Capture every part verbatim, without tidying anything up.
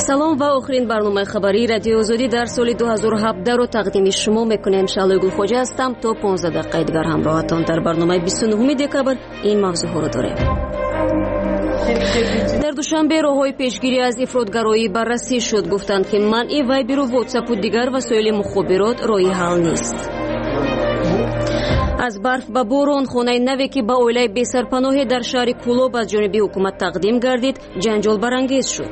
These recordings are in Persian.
салом ва охирин барномаи хабарии радиои озодӣ дар соли дуҳазору ҳабдаҳ ро тақдими шумо мекунем. Шалои Гулхоҷа ҳастам. То понздаҳ дақиқаи дигар ҳамроҳатон. дар барномаи бисту нӯҳуми декабр ин мавзӯъҳоро дорем. дар душанбе роҳҳои пешгирӣ аз ифротгароӣ баррасӣ шуд. Гуфтанд ки манъи вайберу вотсапу дигар васоили мухобирот роҳи ҳал нест. аз барф ба борон хонаи наве ки ба оилаи бесарпаноҳе дар шаҳри Кӯлоб аз ҷониби ҳукумат тақдим гардид, ҷанҷол барангез шуд.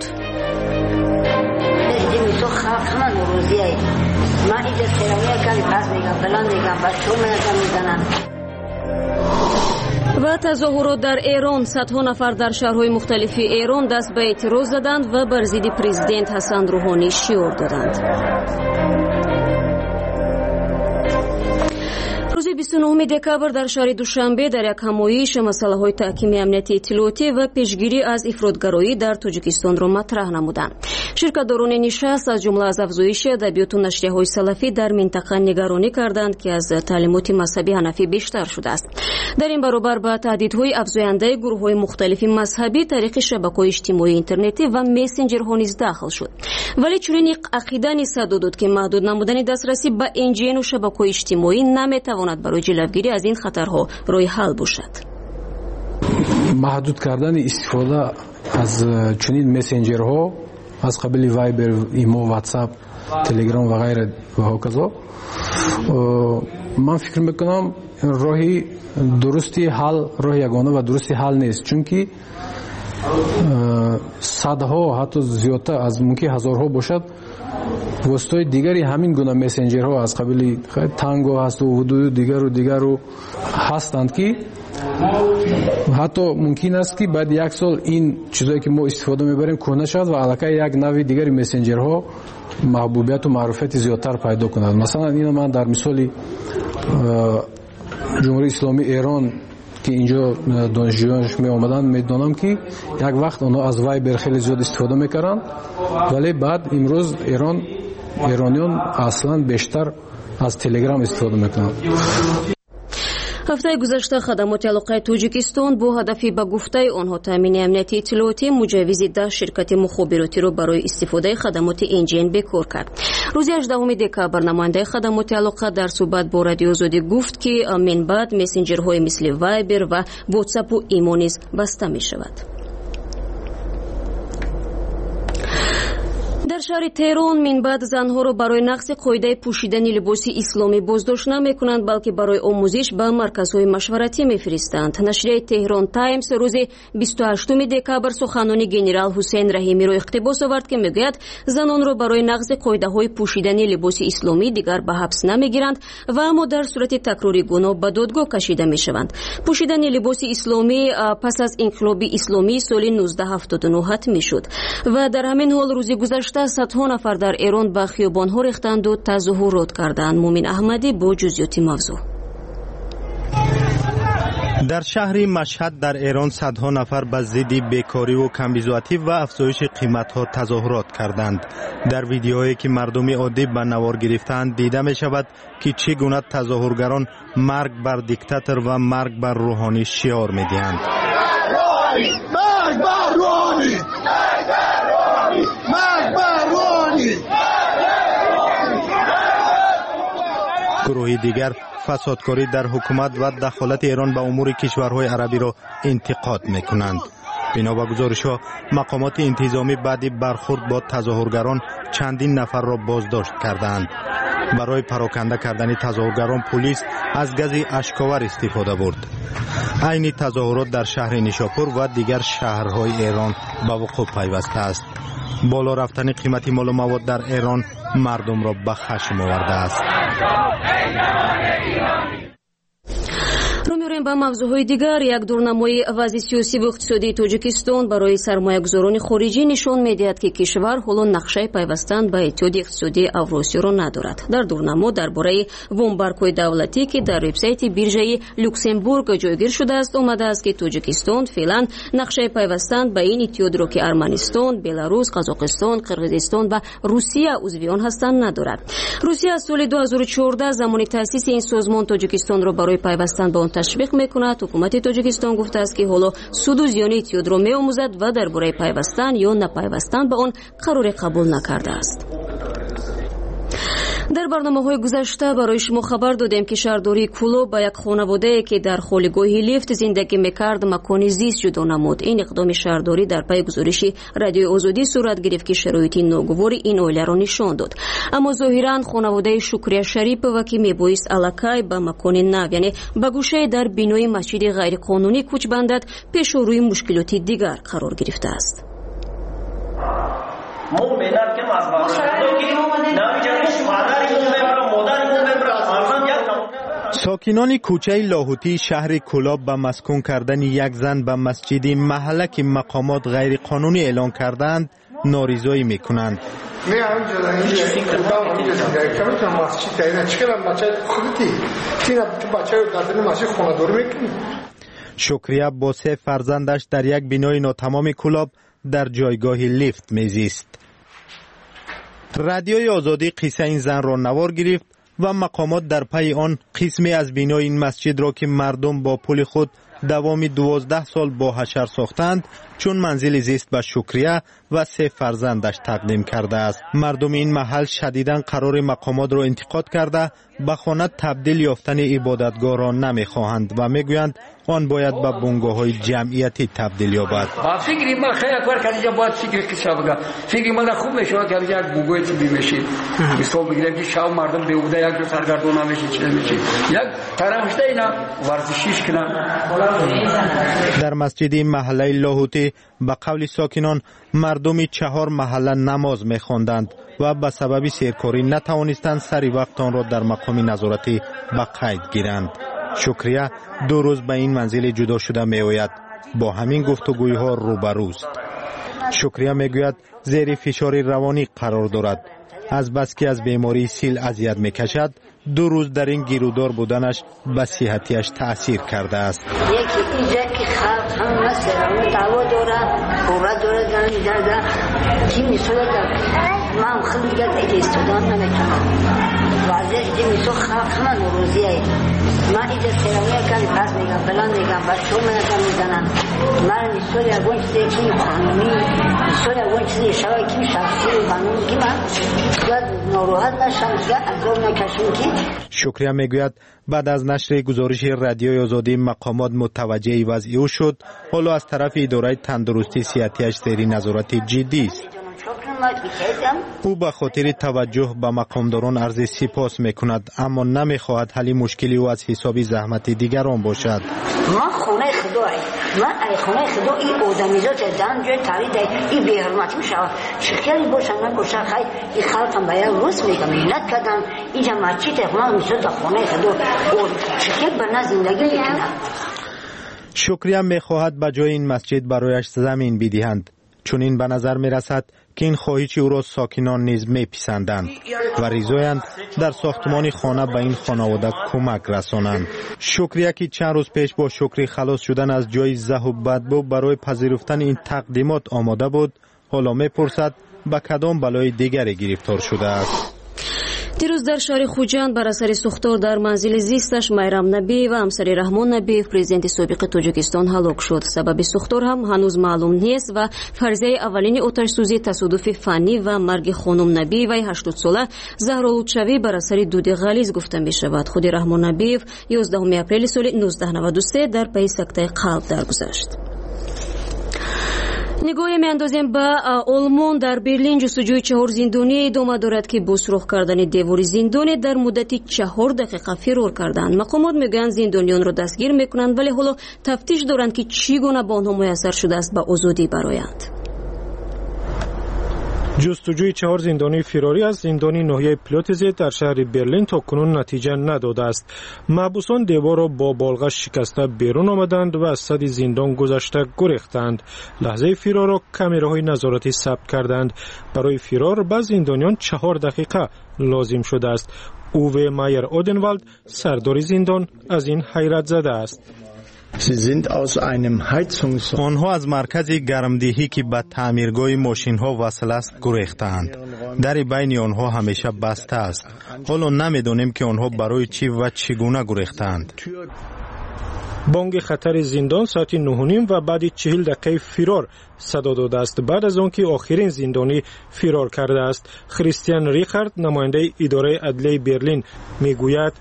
ва тазоҳурот дар Эрон. садҳо нафар дар шаҳрҳои мухталифи Эрон даст ба эътироз заданд ва бар зидди президент Ҳасан Рӯҳонӣ шиор доданд. рӯзи бисту нӯҳуми декабр дар шаҳри Душанбе дар як ҳамоиш масъалаҳои таҳкими амнияти иттилоотӣ ва пешгирӣ аз ифротгароӣ дар Тоҷикистонро матраҳ намуданд. Ширкатдорони нишаст аз ҷумла аз афзоиши адабиёту нашрияҳои салафӣ дар минтақа нигаронӣ карданд, ки аз таълимоти мазҳаби ҳанафӣ бештар шудааст. дар ин баробар ба таҳдидҳои афзояндаи гурӯҳҳои мухталифи мазҳабӣ тариқи шабакаҳои иҷтимоии интернетӣ ва мессенҷерҳо низ дахл шуд. вале чунин ақида низ садо дод, ки маҳдуд намудани дастрасӣ ба эн ҷи эну шабакаҳои иҷтимоӣ наметавонад барои ҷилавгирӣ аз ин хатарҳо роҳи ҳал бошад. маҳдуд кардани истифода аз чунин мессенҷерҳо аз қабили вайбер, имо, ватсап, телеграм ва ғайра ва ҳоказо, ман фикр мекунам роҳи дурусти ҳал, роҳи ягона ва дурусти ҳал нест, чунки садҳо, ҳатто зиёдтар аз мумкин ҳазорҳо бошад воситаҳои дигари ҳамин гуна мессенҷерҳо аз қабили танго ҳасту ҳудуду дигару дигару ҳастанд, ки ҳатто мумкин аст ки баъди як сол ин чизое ки мо истифода мебарем кӯҳна шавад ва аллакай як нави дигари мессенҷерҳо маҳбубияту маъруфияти зиёдтар пайдо кунад. масалан ина ман дар мисоли ҷумҳурии исломии Эрон ки инҷо донишҷӯёнш меомаданд медонам, ки як вақт онҳо аз вайбер хеле зиёд истифода мекарданд, вале баъд имрӯз Эрон эрониён аслан бештар аз телеграм истифода мекунанд. ҳафтаи гузашта хадамоти алоқаи Тоҷикистон бо ҳадафи ба гуфтаи онҳо таъмини амнияти иттилоотӣ муҷаввизи да ширкати мухобиротиро барои истифодаи хадамоти эн ҷи эн бекор кард. рӯзи ҳаждаҳуми декабр намояндаи хадамоти алоқа дар суҳбат бо радиои Озодӣ гуфт, ки минбаъд мессенҷерҳои мисли вайбер ва вотсапу имо низ баста мешавад. дар шаҳри Теҳрон минбаъд занҳоро барои нақси қоидаи пӯшидани либоси исломӣ боздошт намекунанд, балки барои омӯзиш ба марказҳои машваратӣ мефиристанд. нашрияи Теҳрон Таймс рӯзи бисту ҳаштуми декабр суханони генерал Ҳусейн Раҳимиро иқтибос овард, ки мегӯяд занонро барои нақзи қоидаҳои пӯшидани либоси исломӣ дигар ба ҳабс намегиранд ва аммо дар сурати такрори гуноҳ ба додгоҳ кашида мешаванд. пӯшидани либоси исломӣ пас аз инқилоби исломии соли нуздаҳ ҳафтоду нӯҳ ҳатмӣ шуд ва дар ҳамин ҳол рӯзи гузашта садҳо нафар дар Эрон ба хиёбонҳо рехтанду тазоҳурот карданд. Мумин Аҳмадӣ бо ҷузъиёти мавзӯъ. дар шаҳри Машҳад дар Эрон садҳо нафар ба зидди бекориву камбизоатӣ ва афзоиши қиматҳо тазоҳурот карданд. дар видеое ки мардуми оддӣ ба навор гирифтаанд дида мешавад, ки чӣ гуна тазоҳургарон марг бар диктатор ва марг бар Рӯҳонӣ шиор медиҳанд. гурӯҳи дигар фасодкорӣ дар ҳукумат ва дахолати Эрон ба умури кишварҳои арабиро интиқод мекунанд. бино ба гузоришҳо, мақомоти интизомӣ баъди бархурд бо тазоҳургарон чандин нафарро боздошт карданд. барои пароканда кардани тазоҳургарон полис аз гази ашковар истифода бурд. айни тазоҳурот дар шаҳри Нишопур ва дигар шаҳрҳои Эрон ба вуқӯъ пайваста аст. боло рафтани қимати молу мавод дар Эрон мардумро ба хашм овардааст. рӯ ба мавзӯъҳои дигар. як дурнамои вазъи сиёсиву иқтисодии Тоҷикистон барои сармоягузорони хориҷӣ нишон медиҳад, ки кишвар ҳоло нақшаи пайвастан ба иттиҳоди иқтисодии Авросиёро надорад. дар дурнамо дар бораи вомбаркҳои давлатӣ, ки дар вебсайти биржаи Люксембург ҷойгир шудааст, омадааст, ки Тоҷикистон феълан нақшаи пайвастан ба ин иттиҳодро, ки Арманистон, Беларус, Қазоқистон, Қирғизистон ва Русия узви он ҳастанд, надорад. русия аз соли ду ҳазору чордаҳ замони таъсиси ин созмон Тоҷикистонро барои пайвастан ба он تشویق میکند. حکومت تاجیکستان گفته است که حالا سود و زیان اتیاد را میآموزد و درباره پیوستن یا نپیوستن به آن قرار قبول نکرده است. در برنامه‌های گذشته برای شما خبر دادیم که شهرداری کولو با یک خانواده‌ای که در خانه‌گاهی لیفت زندگی می‌کرد مکان زیست جدا نمود. این اقدام شهرداری در پی گزارش رادیوی آزادی صورت گرفت که شرایط ناگوار این عائله را نشان داد. اما ظاهراً خانواده شکریه شریپова که میبایست الکای به مکان نو یعنی به گوشه در بینای مسجد غیرقانونی کوچ بندد پیش روی مشکلاتی دیگر قرار گرفته است. ساکنان کوچه لاهوتی شهر کولاب به مسکون کردن یک زن به مسجد محله که مقامات غیر قانونی اعلان کردند ناریزایی میکنند. شکریه با سه فرزندش در یک بینای ناتمام کولاب در جایگاه لیفت میزیست. رادیوی آزادی قصه این زن را نوار گرفت و مقامات در پی آن قسمی از بینای این مسجد را که مردم با پول خود دوام دوازده سال با حشر ساختند چون منزل زیست به شکریه و سه فرزندش تقدیم کرده است. مردم این محل شدیداً قرار مقامات را انتقاد کرده به خانه تبدیل یافتن عبادتگاه را نمیخواهند و میگویند آن باید به بنگاه‌های جمعیتی تبدیل یابد. فکری من خیلی کار کردم باید فکر که شب فکری من خوب میشه که یک بنگاهی چی بمیشه مثال بگیرم که شب مردم به بوده یک دو سرگردون نمیشه چی نمیشه یک طرفشته اینا ورزشیش کنن. در مسجد محله لاهوتی به قول ساکنان مردم چهار محله نماز می‌خواندند و به سبب سیرکاری نتوانستند سری وقت آن را در مقام نظارتی به قید گیرند. شکریه دو روز به این منزل جدا شده می آید. با همین گفتگوی‌ها روبروست. شکریه میگوید زیر فشار روانی قرار دارد. از بس که از بیماری سیل اذیت میکشد دو روز در این گیرودار بودنش به صحتیش تأثیر کرده است. یکی اینجا که خلق هم مثلا دعوا داره قوت داره زنی درده که میسوله من خیلی دیگر دیگه استودان نمیتونم وعزش که میسو خلق همه نوروزیه من اینجا سرامیه کنی پس میگم فلان میگم بچه هم منکم میزنن من میسولی اگون چیزی که قانونی میسولی اگون چیزی شوی که شخصی قانونی که من باید ناروحت نشم که عذاب نکشم که. شکریه میگوید بعد از نشر گزارش رادیوی آزادی مقامات متوجه وضع او شد. حالا از طرف اداره تندرستی صحتیش زیر نظارت جدی است. او به خاطر توجه به مقامداران عرض سپاس میکند اما نمیخواهد حل مشکلی او از حساب زحمت دیگران باشد. ما خونه خدای من ای خونه خدا این آدمیزات زن جای تارید این بی حرمتی میشود شکلی باشن من گوشه خیلی این خلقم باید روز میگم مهنت کردم اینجا مچیت خونه میشود خونه خدا شکل برنا زندگی میکنم. شکریه میخواهد به جای این مسجد برایش زمین بدهند چون این به نظر میرسد که این خواهش او را ساکنان نیز میپسندند و رضایند در ساختمان خانه به این خانواده کمک رسانند. شکریه که چند روز پیش با شکری خلاص شدن از جای زه و بدبو برای پذیرفتن این تقدیمات آماده بود حالا میپرسد به کدام بلای دیگری گرفتار شده است. دیروز در شهر خوجند بر اثر سوختار در منزل زیستش میرام نبی و همسر رحمان نبی پرزیدنت سابق تاجیکستان هلاک شد. سبب سوختار هم هنوز معلوم نیست و فرضیه اولین آتش سوزی تصادف فنی و مرگ خانم نبی و هشتاد ساله زهرا لطفی بر اثر دود غلیظ گفته می شود. خود رحمان نبی یازدهم اپریل سال نوزده نود و سه در پی سکته قلب درگذشت. نگاهی میاندازیم به آلمان. در برلین جستجوی چهار زندانی ادامه دارد که با سوراخ کردن دیوار زندان در مدت چهار دقیقه فرار کردند. مقامات میگویند زندانیان را دستگیر میکنند ولی حالا تفتیش دارند که چگونه به آنها میسر شده است به آزادی برآیند. جستجوی چهار زندانی فراری از زندان ناحیه پلاتزه در شهر برلین تا کنون نتیجه نداده است. محبوسان دیوار را با بالغش شکسته بیرون آمدند و از سد زندان گذشته گریختند. لحظه فرار را کامراهای نظارتی ثبت کردند. برای فرار به زندانیان چهار دقیقه لازم شده است. اووه مایر اودنوالد سردار زندان از این حیرت زده است. آنها از مرکز گرمدهی که به تعمیرگاه ماشین ها وصل است گریختند. در بین آنها همیشه بسته است. حالا نمیدانیم که آنها برای چی و چگونه گریختند. بانگ خطر زندان ساعت نه و نیم و بعد چهل دقیقه فرار صدا داده است. بعد از آنکه آخرین زندانی فرار کرده است. کریستیان ریخارد نماینده اداره عدلیه برلین میگوید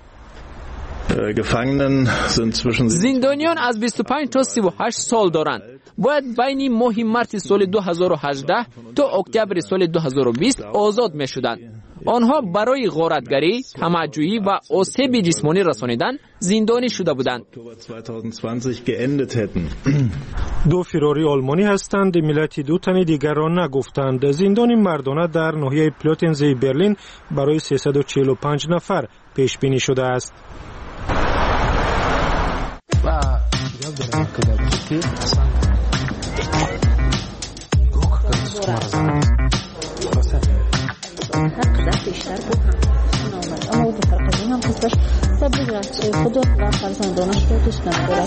زندانیان از بیست و پنج تا سی و هشت سال دارند. باید بین ماه مارس سال دو هزار و هجده تا اکتبر سال دو هزار و بیست آزاد می شدند. آنها برای غارتگری، طمع‌جویی و آسیب جسمانی رسانیدن زندانی شده بودند. دو فراری آلمانی هستند. ملت دو تن دیگر را نگفتند. زندان مردانه در ناحیه پلوتنز برلین برای سیصد و چهل و پنج نفر پیش بینی شده است. اما او فرقی هم هستش تبلیغ رفته خود و فرزندانش رو دوست ندارد.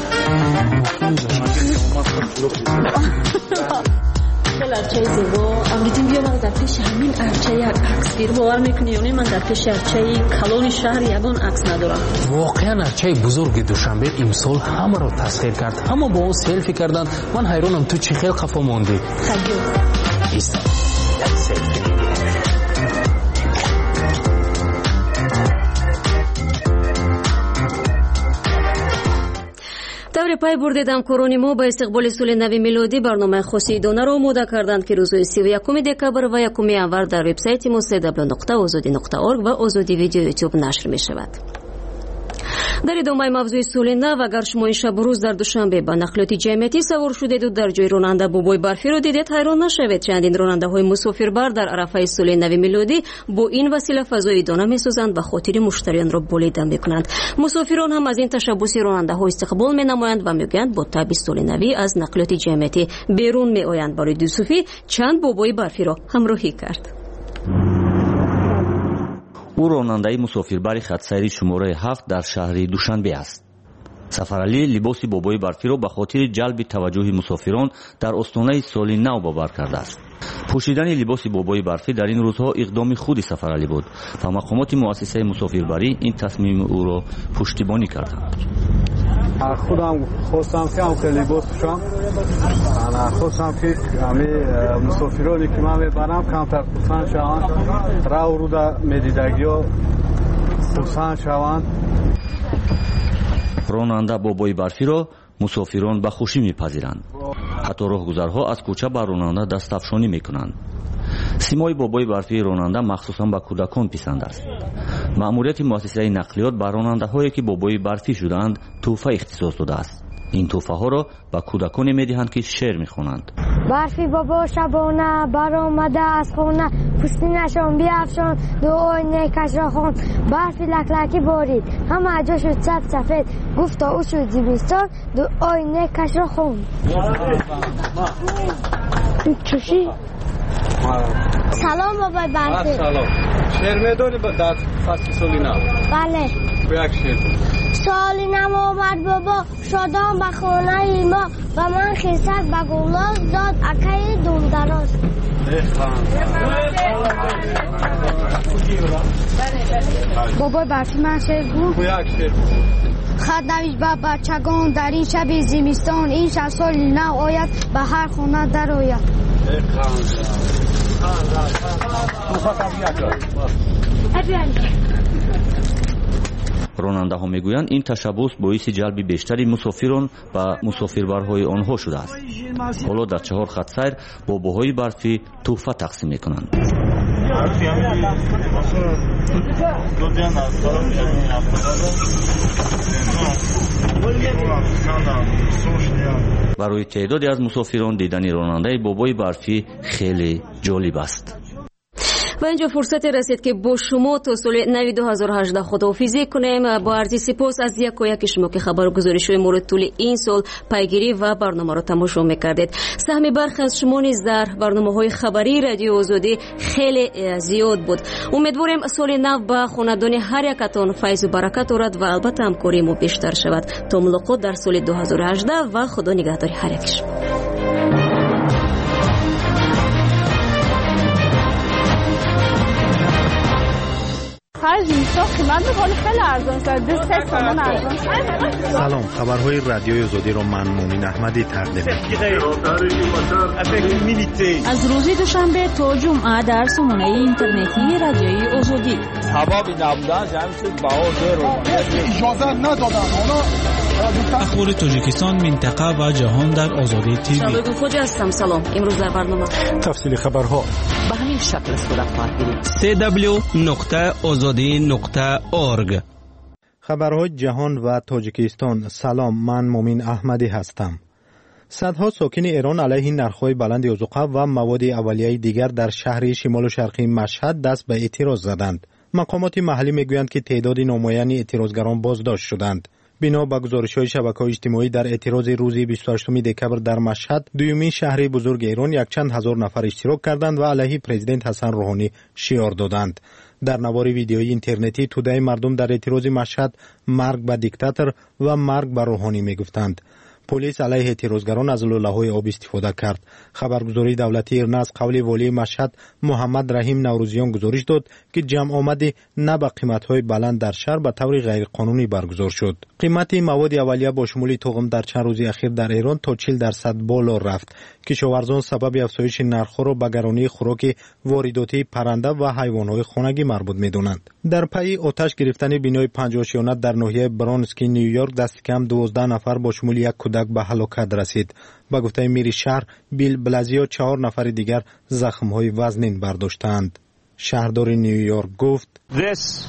خیلی ارچه زیبا امریدیم بیا من در پیش همین ارچه یک عکس گیر باور میکنی یعنی من در پیش ارچه کلون شهر یگان عکس ندارم. واقعا ارچه بزرگ دوشنبه امسال همه رو تسخیر کرد. همه با او سلفی کردند. من حیرانم تو چه خیلی خفا موندی. خجو ایسا یک سلفی тавре пай бурдедам корони мо ба истиқболи соли нави милодӣ барномаи хоси идона ро омода карданд ки рӯзҳои сию якуми декабр ва якуми январ дар вебсайти мо дабл ю дабл ю дабл ю нуқта озодӣ нуқта орг ва озодӣ видео ютуб нашр мешавад. дар идомаи мавзӯи соли нав агар шумо ин шабу рӯз дар душанбе ба нақлиёти ҷамъиятӣ савор шудеду дар ҷои ронанда бобои барфиро дидед, ҳайрон нашавед. чандин ронандаҳои мусофирбар дар арафаи соли нави милодӣ бо ин васила фазои идона месозанд ва хотири муштариёнро болида мекунанд. мусофирон ҳам аз ин ташаббуси ронандаҳо истиқбол менамоянд ва мегӯянд бо таби соли навӣ аз нақлиёти ҷамъиятӣ берун меоянд. барои дусуфӣ чанд бобои барфиро ҳамроҳӣ кард. او راننده مسافربر خط سیری شماره هفت در شهر دوشنبه است. سفرعلی لباس بابای برفی را به خاطر جلب توجه مسافران در استانه سال نو باور کرده است. پوشیدن لباس بابای برفی در این روزها اقدام خود سفرعلی بود و مقامات مؤسسه مسافربری این تصمیم او را پشتیبانی کردند. خودم خواستم که هم که لباس پوشم، خواستم که همه مسافرانی که من میبرم کمتر پوسند شوند، راه و رو میدیدگی ها پوسند شوند. راننده بابای برفی را مسافران به خوشی میپذیرند. حتی راهگذرها از کوچه بر راننده دستافشانی میکنند. سیمای بابای برفی راننده مخصوصا به کودکان پسند است. مأموریت مؤسسه نقلیات بر راننده‌هایی که بابای برفی شدند تحفه اختصاص داده است. این تحفه ها را به کودکان میدهند که شعر میخوانند. برفی بابا شبانه برآمده از خانه، پوستینشان بیافشان دو آینه کش را خواند. برفی لکلکی بارید همه جا شد سبز سفید، گفتا او شد زمستان دو آینه کش را خواند. چوشی سلام بابای برفی. سلام. شعر میداری در فصل سالی نو؟ بله. یک شعر. سالی نو آمد بابا شادان به خانه ما و من خیسک به گلاس داد اکای دون دراز. بابای برفی من شعر گو؟ یک شعر. خط نویش به بچگان در این شب زمستان، این شب سالی نو آید به هر خانه در آید. راننده ها میگویند این تشبوس باعث جلب بیشتری مسافران و مسافربرهای آنها شده است. حالا در چهار خط سیر باباهای برفی تحفه تقسیم میکنند. برای تعدادی از مسافران دیدن راننده بابای برفی خیلی جالب است. و اینجا فرصت رسید که با شما تا سال نو دو هزار و هجده خداحافظی کنیم. با عرض سپاس از یک و یک شما که خبرگزاری‌های مورد طول این سال پیگیری و برنامه را تماشا می‌کردید. سهم برخی از شما نیز در برنامه‌های خبری رادیو آزادی خیلی زیاد بود. امیدواریم سال نو با خاندان هر یکتان فیض و برکت آورد و البته همکاری ما بیشتر شود. تا ملاقات در سال دو هزار و هجده و خدا نگهدار هر یک شما. هر جنسا قیمت میکنه خیلی ارزان شد. دو سه تومن ارزان شد. سلام، خبرهای رادیوی آزادی را من مومین احمدی تقدیم می‌کنم. از روز دوشنبه تا جمعه در سامانه اینترنتی رادیوی آزادی. سبب نبودن جمعیت بهادر رو اجازه ندادن. اخبار تاجیکستان، منطقه و جهان در آزادی تیوی. شادو خوجا هستم. سلام. امروز در برنامه تفصیل خبرها به همین شکل صورت خواهد گرفت. سی دبلیو نقطه آزادی نقطه اورگ. خبرهای جهان و تاجیکستان. سلام، من مومین احمدی هستم. صدها ساکن ایران علیه نرخ‌های بلند اوزقه و مواد اولیه دیگر در شهر شمال و شرقی مشهد دست به اعتراض زدند. مقامات محلی میگویند که تعداد نمایان اعتراضگران بازداشت شدند. بنا به گزارش‌های شبکه‌های اجتماعی در اعتراض روز بیست و هشتم دکبر در مشهد، دومین شهر بزرگ ایران، یک چند هزار نفر اشتراک کردند و علیه پرزیدنت حسن روحانی شعار دادند. در نوار ویدیویی اینترنتی توده مردم در اعتراض مشهد مرگ به دیکتاتور و مرگ به روحانی میگفتند. پلیس علیه اعتراضگران از لوله‌های آب استفاده کرد. خبرگزاری دولتی ایرنا از قول والی مشهد محمد رحیم نوروزیان گزارش داد که جمع آمدی نه به قیمت‌های بلند در شهر به طور غیرقانونی برگزار شد. قیمت مواد اولیه با شمول تخم در چند روز اخیر در ایران تا چهل درصد بالا رفت. کشاورزان سبب افزایش نرخ‌ها را به گرانی خوراک وارداتی پرنده و حیوانات خانگی مربوط می‌دانند. در پی آتش گرفتن بینای پنج آشیانه در ناحیه برانسکی نیویورک دست کم دوازده نفر با شمول یک کودک به هلاکت رسید. با گفته میر شهر بیل بلازیو چهار نفر دیگر زخم‌های وزنین برداشتند. شهردار نیویورک گفت: This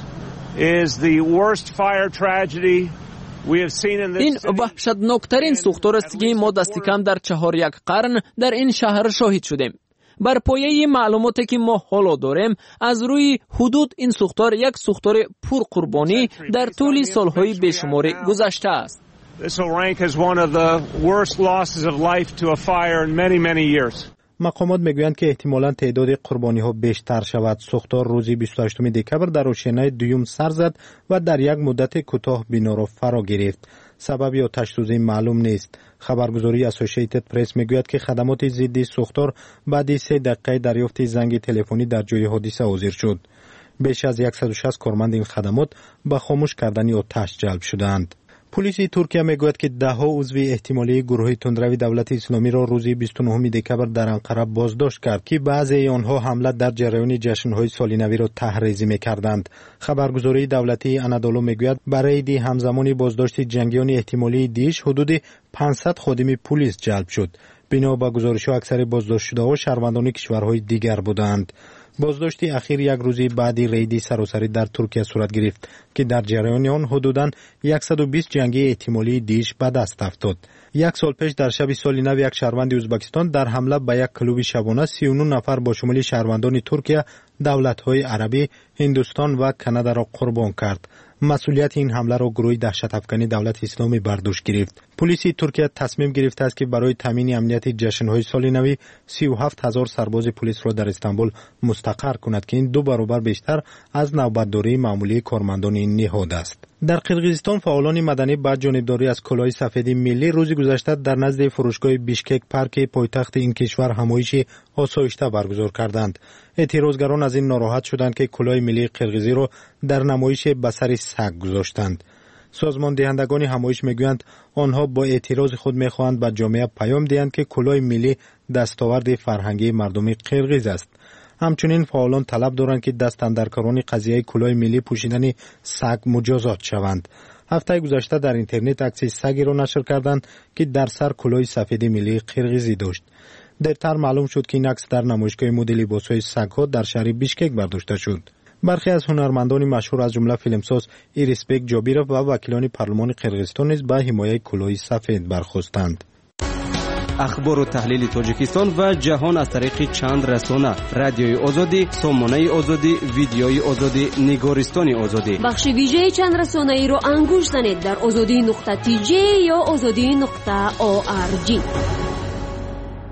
is the worst fire tragedy we have seen in this این city. وحشتناکترین سوختار است که ما دست کم در چهار یک قرن در این شهر شاهد شدیم. بر پایه معلوماتی که ما حالا داریم، از روی حدود این سوختار یک سوختار پرقربانی در طول سالهای بیشماری گذشته است. This will rank as one of the worst losses of life to a fire in many many years. مقامات میگویند که احتمالاً تعداد قربانی ها بیشتر شود. سوختار روز بیست و هشتم دکبر در روشنای دوم سر زد و در یک مدت کوتاه بنا را فرا گرفت. سبب آتش سوزی معلوم نیست. خبرگزاری اسوسییتد پرس میگوید که خدمات ضد سوختار بعد سه دقیقه دریافت زنگ تلفنی در جای حادثه حاضر شد. بیش از صد و شصت کارمند این خدمات به خاموش کردن آتش جلب شدند. پلیس ترکیه میگوید که ده ها عضو احتمالی گروه تندروی دولت اسلامی را روز بیست و نهم دکبر در انقره بازداشت کرد که بعضی آنها حمله در جریان جشن‌های سال نو را تحریض می‌کردند. خبرگزاری دولتی انادولو میگوید برای دی همزمان بازداشت جنگیان احتمالی دیش حدود پانصد خادم پلیس جلب شد. بنا به گزارش‌ها اکثر بازداشت شده‌ها شهروندان کشورهای دیگر بودند. بازداشت اخیر یک روزی بعدی ریدی سراسری در ترکیه صورت گرفت که در جریان آن حدوداً صد و بیست جنگی احتمالی دیش به دست افتاد. یک سال پیش در شب سال نو یک شهروند ازبکستان در حمله به یک کلوب شبانه سی و نه نفر با شمول شهروندان ترکیه، دولت‌های عربی، هندوستان و کانادا را قربان کرد. مسئولیت این حمله را گروه دهشت افکنی دولت اسلامی بر دوش گرفت. پلیس ترکیه تصمیم گرفته است که برای تامین امنیت جشن‌های سال نو سی و هفت هزار سرباز پلیس را در استانبول مستقر کند که این دو برابر بیشتر از نوبتداری معمولی کارمندان این نهاد است. در قرقیزستان فعالان مدنی با جانبداری از کلاه سفید ملی روز گذشته در نزد فروشگاه بیشکک پارک پایتخت این کشور همایش آسایشته برگزار کردند. اعتراضگران از این ناراحت شدند که کلاه ملی قرقیزی را در نمایش به سر سگ گذاشتند. سازمان دهندگان همایش میگویند آنها با اعتراض خود میخواهند به جامعه پیام دهند که کلاه ملی دستاورد فرهنگی مردم قرقیز است. همچنین فعالان طلب دارند که دست اندرکاران قضیه کلاه ملی پوشیدن سگ مجازات شوند. هفته گذشته در اینترنت عکس سگی را نشر کردند که در سر کلاه سفید ملی قرقیزی داشت. دیرتر معلوم شد که این عکس در نمایشگاه مد لباس‌های سگ‌ها در شهر بیشکک برداشته شد. برخی از هنرمندان مشهور از جمله فیلمساز ایریسبک جابیروف و وکیلان پارلمان قرقیزستان نیز به حمایت کلاه سفید برخاستند. اخبار و تحلیل تاجیکستان و جهان از طریق چند رسانه: رادیوی آزادی، سامانه آزادی، ویدیوی آزادی، نگارستان آزادی. بخش ویژه چند رسانه ای را انگوش زنید در آزادی نقطه تی جی یا آزادی نقطه او آر جی.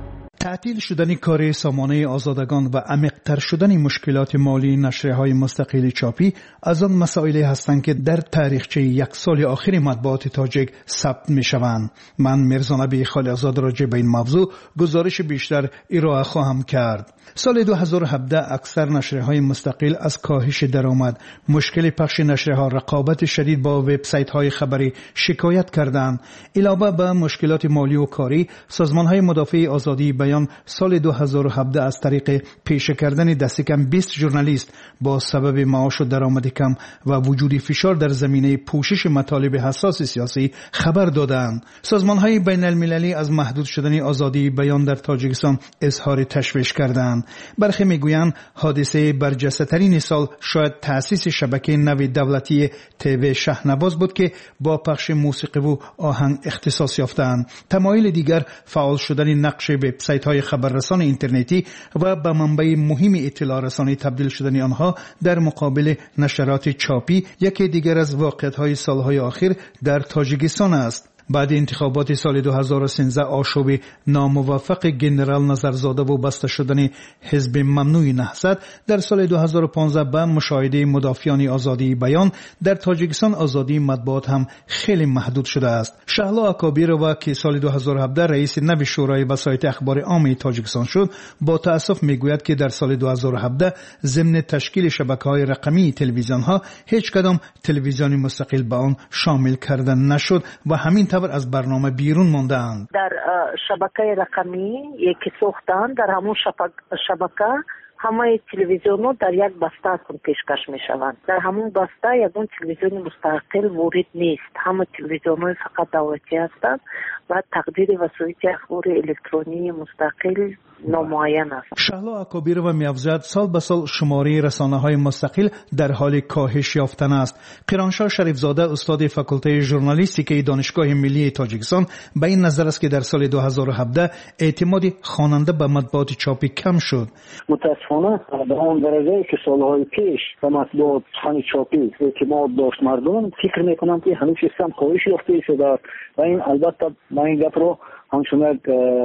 تعطیل شدن کار سامانه آزادگان و عمیق‌تر شدن مشکلات مالی نشریه‌های مستقل چاپی از آن مسائلی هستند که در تاریخچه یک سال آخر مطبوعات تاجیک ثبت می‌شوند. من میرزا نبی خالقزاده راجع به این موضوع گزارش بیشتر ارائه خواهم کرد. سال دو هزار و هفده اکثر نشریه‌های مستقل از کاهش درآمد، مشکل پخش نشریه‌ها، رقابت شدید با وبسایت‌های خبری شکایت کردند. علاوه بر مشکلات مالی و کاری، سازمان‌های مدافع آزادی بیان سال دو هزار و هفده از طریق پیشه کردن دست کم بیست ژورنالیست با سبب معاش و درآمد کم و وجود فشار در زمینه پوشش مطالب حساس سیاسی خبر دادند. سازمان‌های بین‌المللی از محدود شدن آزادی بیان در تاجیکستان اظهار تشویش کردند. برخی میگویند حادثه برجسته‌ترین سال شاید تأسیس شبکه نو دولتی تیوی شهنواز بود که با پخش موسیقی و آهنگ اختصاص یافتند. تمایل دیگر فعال شدن نقش وبسایت‌های خبررسان اینترنتی و به منبع مهم اطلاع رسانی تبدیل شدن آنها در مقابل نشرات چاپی یکی دیگر از واقعیت‌های سالهای آخر در تاجیکستان است. بعد انتخابات سال دو هزار و سیزده آشوب ناموفق جنرال نظرزاده و بسته شدن حزب ممنوع نهضت در سال دو هزار و پانزده به مشاهده مدافعان آزادی بیان در تاجیکستان آزادی مطبوعات هم خیلی محدود شده است. شهلا اکابیروا که سال دو هزار و هفده رئیس نو شورای وسایط اخبار عام تاجیکستان شد، با تأسف میگوید که در سال دو هزار و هفده ضمن تشکیل شبکه‌های رقمی تلویزیون‌ها هیچ کدام تلویزیون مستقل به آن شامل کردن نشد و همین از برنامه بیرون ماندند. در شبکه رقمی یکی ساختن در همون شبکه همه تلویزیون‌ها در یک بسته پیشکش می‌شوند. در همون بسته یگان تلویزیون مستقل وارد نیست. همه تلویزیون‌ها فقط دولتی هستند و تقدیر وسایط اخبار الکترونی مستقل نامعین است. شهلا اکابیروا می‌افزاید سال به سال شماره رسانه‌های مستقل در حال کاهش یافتن است. قیرانشاه شریفزاده استاد فاکولته ژورنالیستیک دانشگاه ملی تاجیکستان به این نظر است که در سال دو هزار و هفده اعتماد خواننده به مطبوعات چاپی کم شد. متاسفانه به آن درجه که سالهای پیش به مطبوعات چاپی اعتماد داشت مردم، فکر می‌کنم که هنوز هم کاهش یافته شده و این البته من این گپ رو همچون یک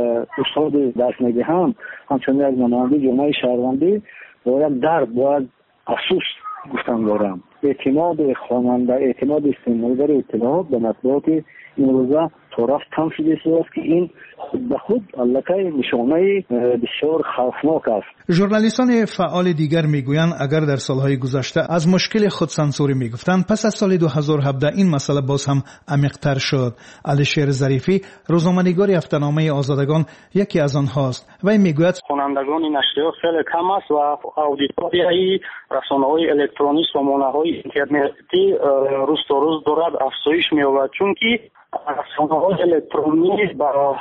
استاد درس میدهم، همچون یک نماینده جامعه شهروندی باید درد باید افسوس گفتن دارم. اعتماد خواننده، اعتماد استعمالگر اطلاعات به مطبوعات این روزا طرف کم شده است که این خود به خود البته نشانه بسیار خوفناک است. ژورنالیستان فعال دیگر میگویند اگر در سالهای گذشته از مشکل خودسانسوری میگفتند، پس از سال دو هزار و هفده این مسئله باز هم عمیق‌تر شد. علیشیر ظریفی روزنامه‌نگار هفته‌نامه آزادگان یکی از آنهاست و این میگوید خوانندگان نشریات خیلی کم است و اودیتوریای رسانه‌های الکترونیک و سامانه‌های اینترنتی روز تا روز دارد افزایش می‌یابد، چون که رسانه‌های الکترونیک با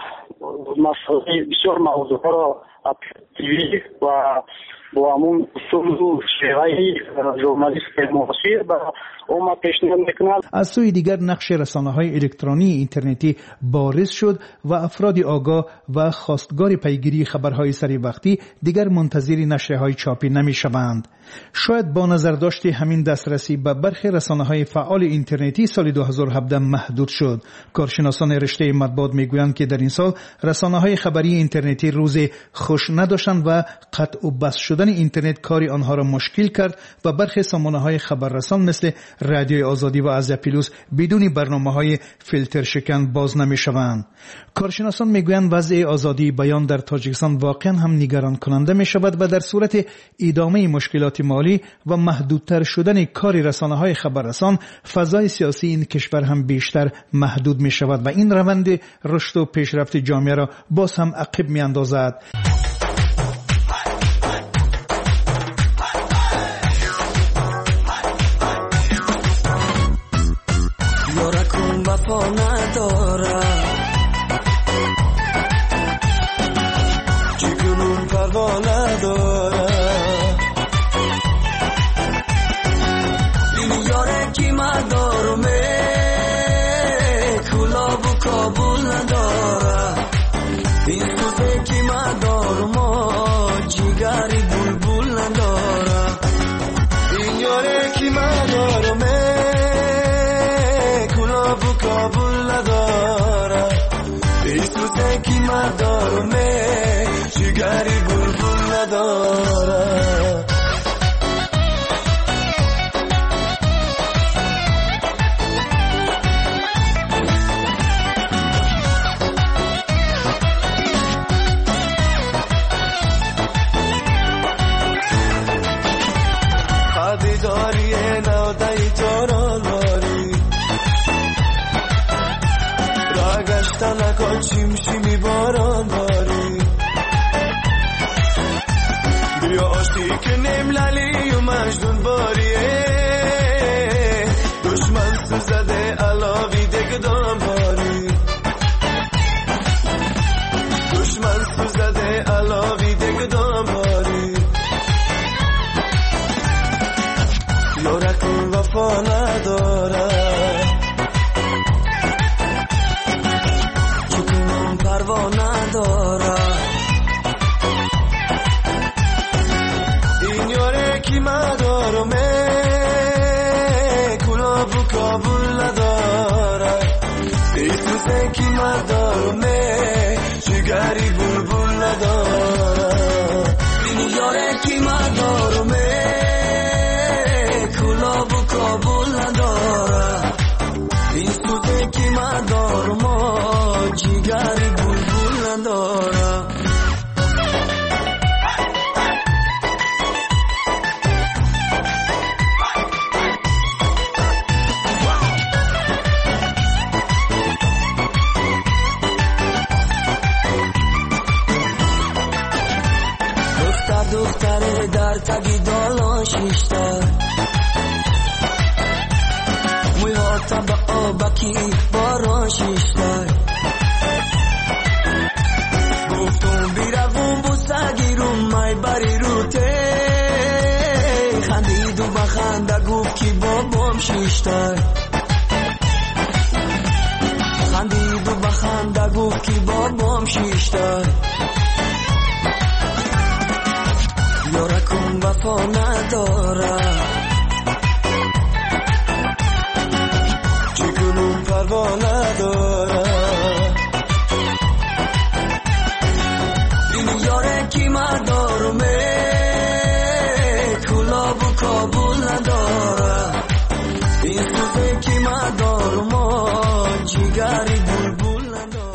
مسائل بسیار موضوع‌ها را اپتیوی و با همون اصول شیوهی ژورنالیست معاصر با اومد پیشنهاد می‌کند. از سوی دیگر نقش رسانه‌های الکترونی اینترنتی بارز شد و افراد آگاه و خواستگار پیگیری خبرهای سری وقتی دیگر منتظر نشریه‌های چاپی نمی‌شوند. شاید با نظر داشت همین دسترسی به برخی رسانه‌های فعال اینترنتی سال دو هزار و هفده محدود شد. کارشناسان رشته مطبوعات میگویند که در این سال رسانه‌های خبری اینترنتی روز خوش نداشتند و قطع و بس شدن اینترنت کاری آنها را مشکل کرد و برخی سامانه‌های خبررسان مثل رادیوی آزادی و ازپیلوس بدون برنامه‌های فیلتر شکن باز نمی‌شوند. کارشناسان میگویند وضع آزادی بیان در تاجیکستان واقعا هم نگران کننده می‌شود و در صورت ادامه مشکلات مالی و محدودتر شدن کار رسانه‌های خبررسان، فضای سیاسی این کشور هم بیشتر محدود می‌شود و این روند رشد و پیشرفت جامعه را باز هم عقب می‌اندازد. که مردارم جگری بلبل ندارم این یاره که مردارم کلاب و کابل ندارم این سوزه که مردارم جگری بلبل ندارم دختر در تگی دالان شیشتر موی ها تبا آبکی باران شیشتر گفتم بیروون بوسگی رو مای بری رو ته خندید و بخنده گفت کی بابام شیشتر خندید و بخنده گفت کی بابام شیشتر یارکم وفا ندارم چکنم پروا ندارم این یاره کی مردارم کلاب و کابل ندارم این سوزه کی مردارم جگری بلبل ندارم.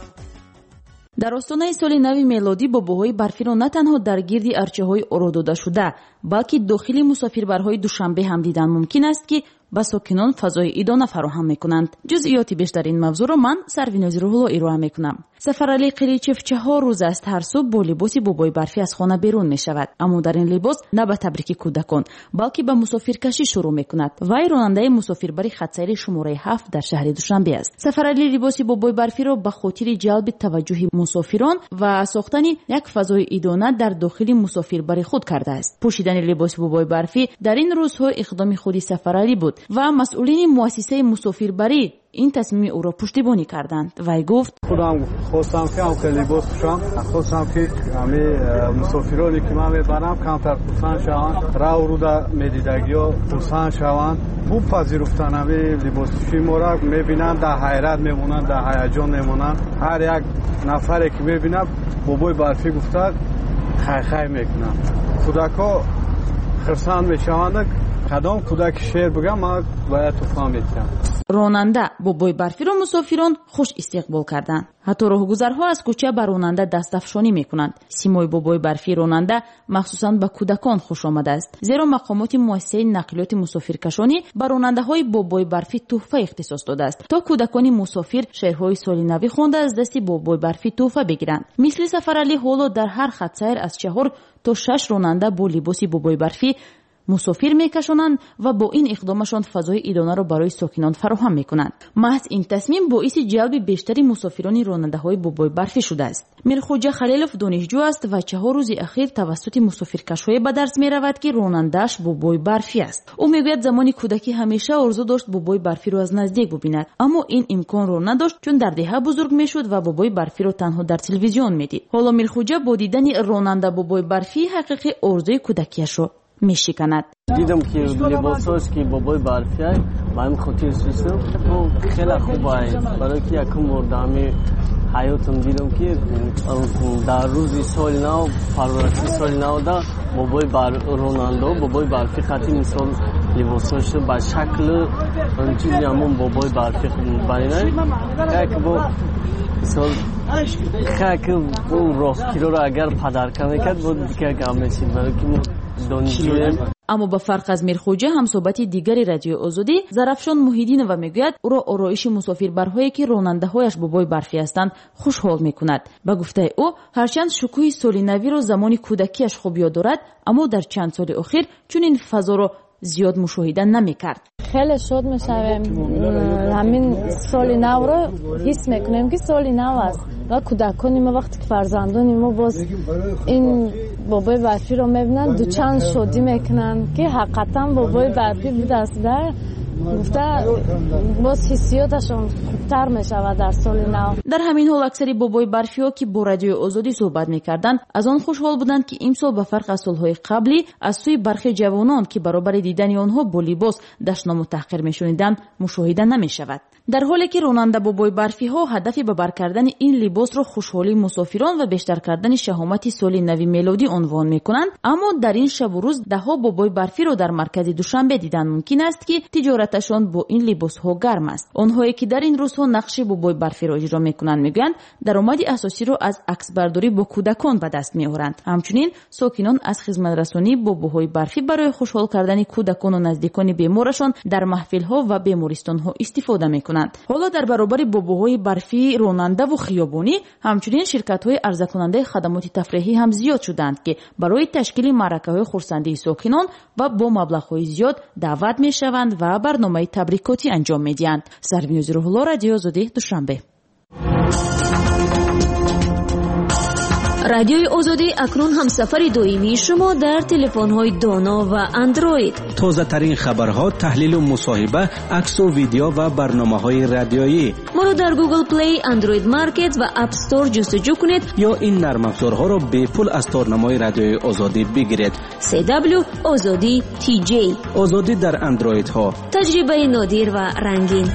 در آستانه سال نو میلادی باباهای برفی را نه تنها در گردی ارچه‌های آرا داده شده بلکه داخل مسافربرهای دوشنبه هم دیدن ممکن است که به ساکنان فضای ایدانه فراهم میکنند. جزئیات بیشتر این موضوع را من سرویناز روح‌الله ارائه میکنم. سفرعلی قلیچف چهار روز است هر صبح با لباس بابای برفی از خانه بیرون می شود، اما در این لباس نه به تبریک کودکان بلکه به مسافرکشی شروع میکند. وی راننده مسافربری خطسیر شماره هفت در شهر دوشنبه است. سفرعلی لباس بابای برفی را به خاطر جلب توجه مسافران و ساختن یک فضای ایدانه در داخل مسافربری خود کرده است. پوشیدن لباس بابای برفی در این روزها اقدام خود سفرعلی بود و مسئولین مؤسسه مسافربری این تصمیم او را پشتیبانی کردند. وی گفت خودم خواستم که هم لباس پوشم، خواستم که همه مسافرانی که من میبرم کمتر پوسان شوند، راه و رودا میدیدگی ها پوسان شوند. خوب پذیرفتن همه لباس پوشی ما را میبینند، در حیرت میمونند، در هیجان میمونند. هر یک نفری که میبینند بابای برفی گفته خی خی میکنند. کودکا خرسند میشوند. کدام کودک شعر بگم من باید تو فهمیدم. راننده بابای برفی را مسافران خوش استقبال کردند. حتی راهگذرها از کوچه به راننده دستافشانی میکنند. سیمای بابای برفی راننده مخصوصا به کودکان خوش آمده است، زیرا مقامات مؤسسه نقلیات مسافرکشانی به راننده های بابای برفی تحفه اختصاص داده است تا کودکان مسافر شعرهای سال نو خوانده از دست بابای برفی تحفه بگیرند. مثل سفرعلی حالا در هر خط سیر از چهار تا شش راننده با لباس بابای برفی مسافر میکشانند و با این اقدامشان فضای ایدانه را برای ساکنان فراهم میکنند. محض این تصمیم باعث جلب بیشتری مسافران راننده های بابای برفی شده است. میرخوجه خلیلوف دانشجو است و چهار روز اخیر توسط مسافرکش‌های به درس میرود که راننده‌اش بابای برفی است. او میگوید زمانی کودکی همیشه آرزو داشت بابای برفی را از نزدیک ببیند، اما این امکان را نداشت چون در دهه بزرگ میشد و بابای برفی را تنها در تلویزیون میدید. حالا میرخوجه با دیدن راننده بابای برفی حقیقی آرزوی کودکیش را میشکند. دیدم که لباساش که بابای برفی است من خاطر سوسم خیلی خوبه، برای که یکم مردمی حیاتم دیدم که در روز سال نو پرورشی سال نو دا بابای بر رونالدو بابای برفی خاطر مثال لباساش با شکل چیزی همون بابای برفی برینه که با مثال که اون راهگیری را اگر پدرکه میکرد بود دیگه گم میشید، برای که دانشجویم. اما با فرق از میرخوجه هم صحبت دیگری رادیو آزادی زرفشان محیدین و میگوید او را آرایش مسافربرهایی که راننده هایش بابای برفی هستند خوشحال میکند. به گفته او هرچند شکوه سال نوی را زمان کودکیش خوب یاد دارد، اما در چند سال اخیر چون این فضا را زیاد مشاهده نمیکرد. خیلی شاد میشویم، همین سال نو رو حس میکنیم که سال نو است و کودکان ما وقتی که فرزندان ما باز این بابای برفی رو میبینن دو چند شادی میکنن که حقیقتا بابای برفی بود است در گفته باز حسیاتشون خوبتر میشود در سال نو. در همین حال اکثری بابای برفی‌ها که با رادیوی آزادی صحبت میکردند از آن خوشحال بودند که امسال به فرق از سالهای قبلی از سوی برخی جوانان که برابر دیدن آنها با لباس دشنام و تحقیر میشنیدند مشاهده نمیشود. در حالی که راننده بابای برفی‌ها هدف به بر کردن این لباس را خوشحالی مسافران و بیشتر کردن شهامت سال نو میلادی عنوان میکنند، اما در این شب و روز ده ها بابای برفی را در مرکز دوشنبه دیدن ممکن است که تجارتشان با این لباس ها گرم است. آنهایی که در این روزها نقش بابای برفی را اجرا میکنند میگویند درآمد اساسی را از عکس برداری با کودکان به دست میآورند. همچنین ساکنان از خدمت رسانی باباهای برفی برای خوشحال کردن کودکان و نزدیکان بیمارشان در محفل ها و بیمارستان ها استفاده میکنند. حالا در برابر باباهای برفی راننده و خیابانی همچنین شرکت های عرضه کننده خدمات تفریحی هم زیاد شدند که برای تشکیل معرکه های خرسندی ساکنان و با مبلغ های زیاد دعوت می شوند و برنامه تبریکاتی انجام می دهند. سربیوزی روح الله، رادیو آزادی، دوشنبه. رادیوی آزادی اکنون هم سفر دائمی شما در تلفن‌های دانا و اندروید. تازه ترین خبرها، تحلیل و مصاحبه، عکس و ویدیو و برنامه‌های رادیویی. ما را در گوگل پلی، اندروید مارکت و اپ استور جستجو کنید یا این نرم افزارها را به پول از تارنمای رادیوی آزادی بگیرید. سی دبلیو آزادی تی جی. آزادی در اندروید ها. تجربه نادر و رنگین.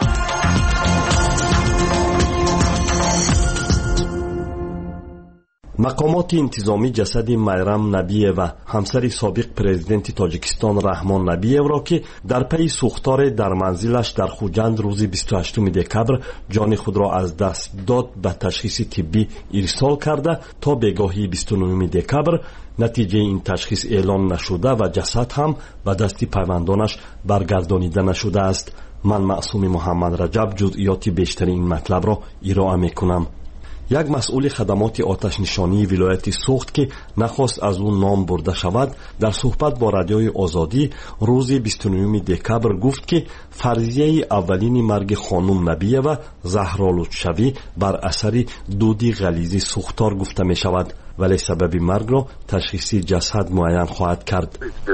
مقامات انتظامی جسد میرم نبیه و همسر سابق پرزیدنت تاجیکستان رحمان نبیه را که در پی سوختار در منزلش در خوجند روز بیست و هشتم دکبر جان خود را از دست داد به تشخیص طبی ارسال کرده تا بگاهی بیست و نهم دکبر نتیجه این تشخیص اعلام نشده و جسد هم به دست پیوندانش برگردانیده نشده است. من معصوم محمد رجب جزئیات بیشتر این مطلب را ارائه میکنم. یک مسئول خدمات آتش نشانی ولایت سوخت که نخواست از اون نام برده شود در صحبت با رادیوی آزادی روز بیست و نهم دکبر گفت که فرضیه اولین مرگ خانم نبیه و زهرا لطفشوی بر اثر دودی غلیظ سوختار گفته می شود، ولی سبب مرگ را تشخیص جسد معین خواهد کرد.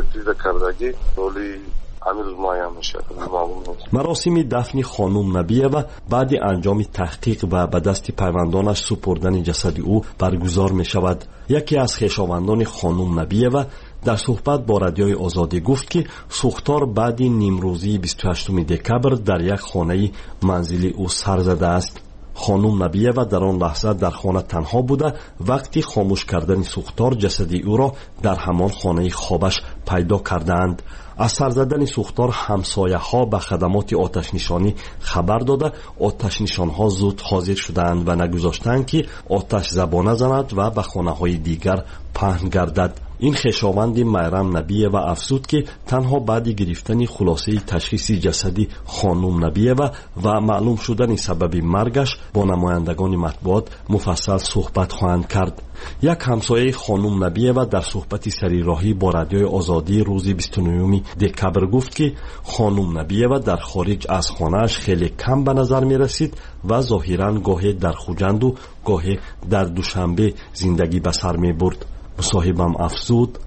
مراسم دفن خانم نبیه و بعد انجام تحقیق و به دست پیوندانش سپردن جسد او برگزار می شود. یکی از خویشاوندان خانم نبیه و در صحبت با رادیوی آزادی گفت که سوختار بعد نیمروزی بیست و هشتم دکبر در یک خانه منزل او سر زده است. خانم نبیه و در آن لحظه در خانه تنها بوده. وقتی خاموش کردن سوختار جسد او را در همان خانه خوابش پیدا کردند. از سر زدن سوختار همسایه ها به خدمات آتش نشانی خبر داده آتش نشان ها زود حاضر شدند و نگذاشتند که آتش زبانه زند و به خانه های دیگر پهن گردد. این خویشاوند میرم نبیه و افزود که تنها بعد گرفتن خلاصه تشخیص جسدی خانم نبیه و و معلوم شدن سبب مرگش با نمایندگان مطبوعات مفصل صحبت خواهند کرد. یک همسایه خانم نبیه و در صحبت سریراهی با رادیوی آزادی روز بیست و نهم دکبر گفت که خانم نبیه و در خارج از خانهش خیلی کم به نظر می رسید و ظاهراً گاهی در خوجند و گاهی در دوشنبه زندگی به سر می برد. مصاحبم افزود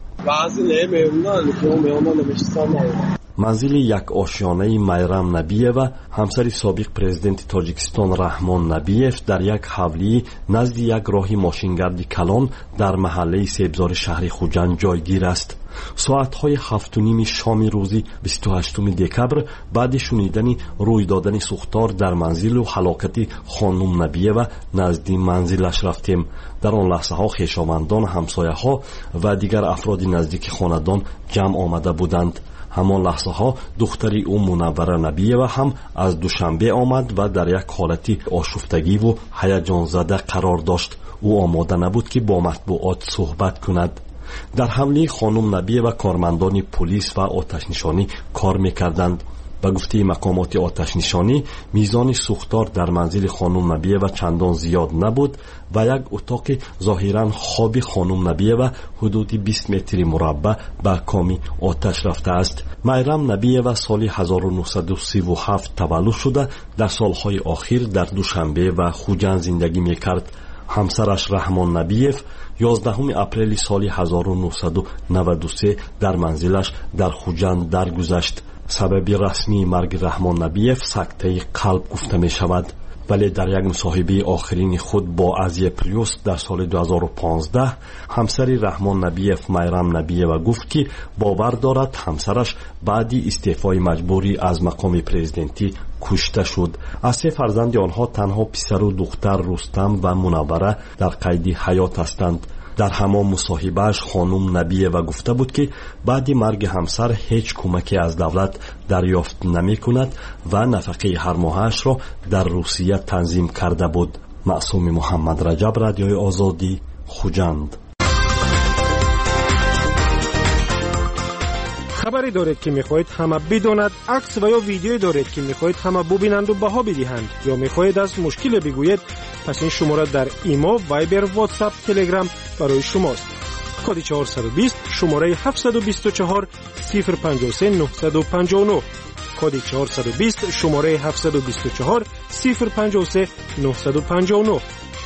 منزل یک آشیانه میرم نبیه و همسر سابق پرزیدنت تاجیکستان رحمان نبیف در یک حولی نزد یک راه ماشینگرد کلان در محله سبزار شهر خوجند جایگیر است. ساعتهای هفت و نیم شام روزی بیست و هشتم دکبر بعد شنیدن روی دادن سوختار در منزل و هلاکت خانم نبیه و نزد منزلش رفتیم. در آن لحظه ها خویشاوندان، همسایه ها و دیگر افراد نزدیک خاندان جمع آمده بودند. همان لحظه ها دختری او منوره نبیه و هم از دوشنبه آمد و در یک حالت آشفتگی و هیجان زده قرار داشت. او آماده نبود که با مطبوعات صحبت کند. در حمله خانم نبیه و کارمندان پلیس و آتش نشانی کار میکردند. به گفته مقامات آتش نشانی میزان سوختار در منزل خانم نبیه و چندان زیاد نبود و یک اتاق ظاهرا خواب خانم نبیه و حدود بیست متر مربع به کامی آتش رفته است. میرم نبیه و سال هزار و نهصد و سی و هفت تولد شده در سالهای آخر در دوشنبه و خوجند زندگی میکرد. همسرش رحمان نبیف یازدهم اپریل سال هزار و نهصد و نود و سه در منزلش در خوجند درگذشت. سبب رسمی مرگ رحمان نبیف سکته قلب گفته می شود. ولی در یک مصاحبه آخرین خود با ازیا پلیوس در سال دو هزار و پانزده همسر رحمان نبیف میرم نبیه گفت که باور دارد همسرش بعدی استعفای مجبوری از مقام پرزیدنتی کشته شد. از سه فرزند آنها تنها پسر و دختر رستم و منوره در قید حیات هستند. در همان مصاحبهش خانم نبیه و گفته بود که بعد مرگ همسر هیچ کمکی از دولت دریافت نمی کند و نفقه هر ماهش را در روسیه تنظیم کرده بود. معصوم محمد رجب، رادیوی آزادی، خوجند. خبری دارید که میخواهید همه بداند، عکس و یا ویدیویی دارید که میخواهید همه ببینند و بها بدهند، یا میخواهید از مشکل بگویید، پس این شماره در ایمو، وایبر، واتساپ، تلگرام برای شماست. کد چهارصد و بیست شماره هفتصد و بیست و چهار صفر پنجاه و سه نهصد و پنجاه و نه. کد چهارصد و بیست شماره هفتصد و بیست و چهار صفر پنجاه و سه نهصد و پنجاه و نه.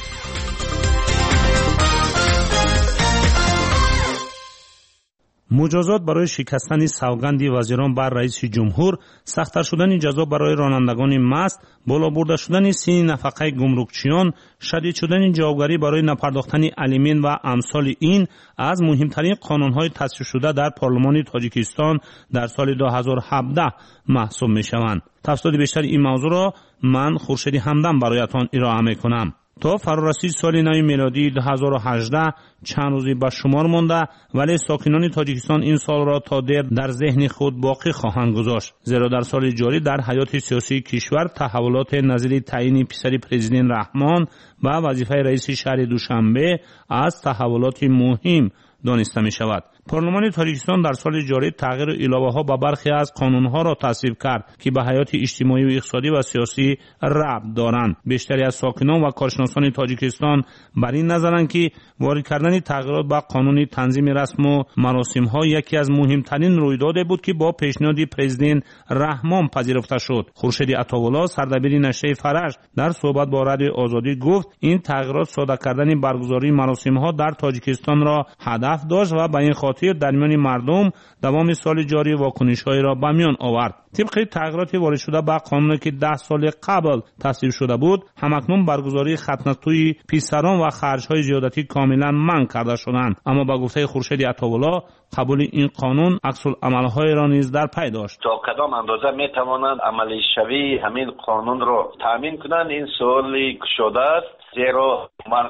مجازات برای شکستن سوگند وزیران بر رئیس جمهور، سخت‌تر شدن جزا برای رانندگان مست، بالا برده شدن سین نفقه گمرکچیان، شدید شدن جوابگری برای نپرداختن الیمن و امثال این از مهمترین قانون‌های تصویب شده در پارلمان تاجیکستان در سال دو هزار و هفده محسوب می‌شوند. تفصیل بیشتر این موضوع را من خورشید همدم برایتان ارائه می‌کنم. تا فرارسید سال نو میلادی دو هزار و هجده چند روزی به شمار مانده، ولی ساکنان تاجیکستان این سال را تا دیر در ذهن خود باقی خواهند گذاشت، زیرا در سال جاری در حیات سیاسی کشور تحولات نظیر تعیین پسر پرزیدنت رحمان و وظیفه رئیس شهر دوشنبه از تحولات مهم دانسته می شود. پارلمان تاجیکستان در سال جاری تغییر و علاوه ها به برخی از قانونها را تصویب کرد که به حیات اجتماعی و اقتصادی و سیاسی ربط دارند. بیشتری از ساکنان و کارشناسان تاجیکستان بر این نظرند که وارد کردن تغییرات به قانون تنظیم رسم و مراسم ها یکی از مهمترین رویداد بود که با پیشنهاد پرزیدنت رحمان پذیرفته شد. خورشید عطاولا، سردبیر نشریه فرج، در صحبت با رادیو آزادی گفت این تغییرات ساده کردن برگزاری مراسم ها در تاجیکستان را هدف داشت و به این خاطر در میان مردم دوام سال جاری واکنش‌های را به میان آورد. طبق تغییرات وارد شده به قانون که ده سال قبل تصویب شده بود، همکنون برگزاری ختنه‌توی پسران و خرج‌های زیادتی کاملا منع کرده شدند. اما با گفته خورشید عطاولا، قبول این قانون عکس‌العمل‌های را نیز در پی داشت. تا کدام اندازه می‌توانند عملی شوی همین قانون را تامین کنند این سوالی گشوده است، زیرا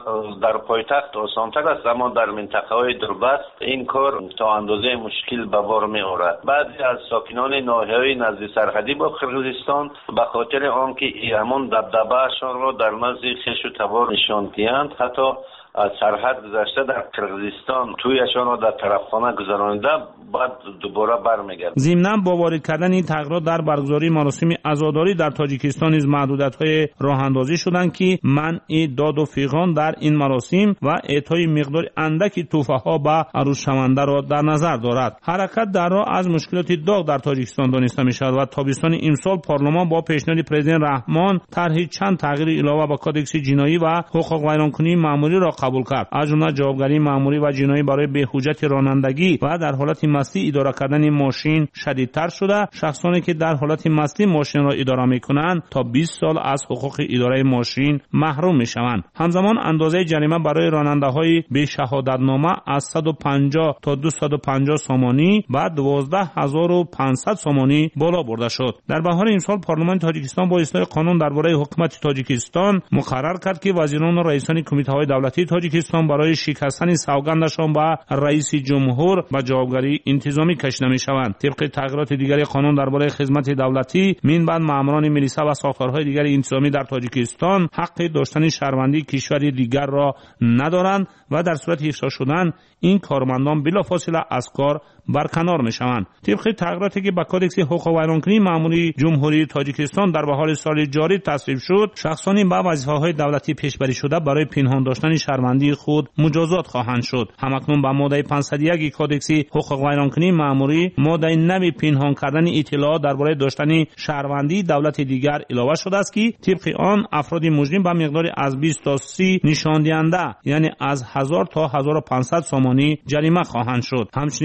در پایتخت آسان‌تر است اما در منطقه‌های دوربست این کار تا اندازه مشکل به بار می‌آورد. بعضی از ساکنان ناحیه‌های نزدیک سرحدی با قرغیزستان به خاطر آنکه همون دبدبه‌شان را در نزد خویش و تبار نشان دهند، حتی از سرحد گذشته در قرغیزستان تویشان را در طرفخانه گذرانیده بعد دوباره برمیگرد. ضمناً با وارد کردن این تغییرات در برگزاری مراسم عزاداری در تاجیکستان نیز محدودیت‌های راه‌اندازی شدند که منع داد و فیغان در این مراسم و اعطای مقدار اندکی تحفه‌ها به عروس شونده را در نظر دارد. حرکت در راه از مشکلات داغ در تاجیکستان دانسته می‌شود و تابستان امسال پارلمان با پیشنهاد پرزیدنت رحمان طرح چند تغییر علاوه به کدکس جنایی و حقوق ویرانکنی مأموری را قبول کرد، از جمله جوابگری مأموری و جنایی برای بی‌حجت رانندگی و در حالت مستی اداره کردن ماشین شدیدتر شده. شخصانی که در حالت مستی ماشین را اداره می‌کنند تا بیست سال از حقوق اداره ماشین محروم می‌شوند. همزمان اندازه جریمه برای راننده‌های بی شهادتنامه از صد و پنجاه تا دویست و پنجاه سامانی و دوازده هزار و پانصد سامانی بالا برده شد. در بهار امسال پارلمان تاجیکستان با اصلاح قانون درباره حکومت تاجیکستان مقرر کرد که وزیران و رئیسان کمیته‌های دولتی تاجیکستان برای شکستن سوگندشان به رئیس جمهور و جوابگری انتظامی کشیده می‌شوند. طبق تغییرات دیگری قانون درباره خدمت دولتی، من بعد ماموران ملیسا و ساختارهای دیگر انتظامی در تاجیکستان حق داشتن شهروندی کشوری دیگر را ندارند و در صورت افشا شدن این کارمندان بلافاصله از کار برکنار می‌شوند. طبق تغییراتی که به کدکس حقوق ویرانکنی مأموری جمهوری تاجیکستان در بهار سال جاری تصویب شد، شخصانی با وظیفه‌های دولتی پیشبری شده برای پنهان داشتن شهروندی خود مجازات خواهند شد. همکنون با ماده پانصد و یک کدکس حقوق ویرانکنی مأموری ماده نو پنهان کردن اطلاعات درباره داشتن شهروندی دولت دیگر علاوه شده است که طبق آن افراد مجرم به مقدار از بیست تا سی نشان دهنده، یعنی از هزار تا هزار و پانصد سامانی جریمه خواهند شد. همچنین در ماه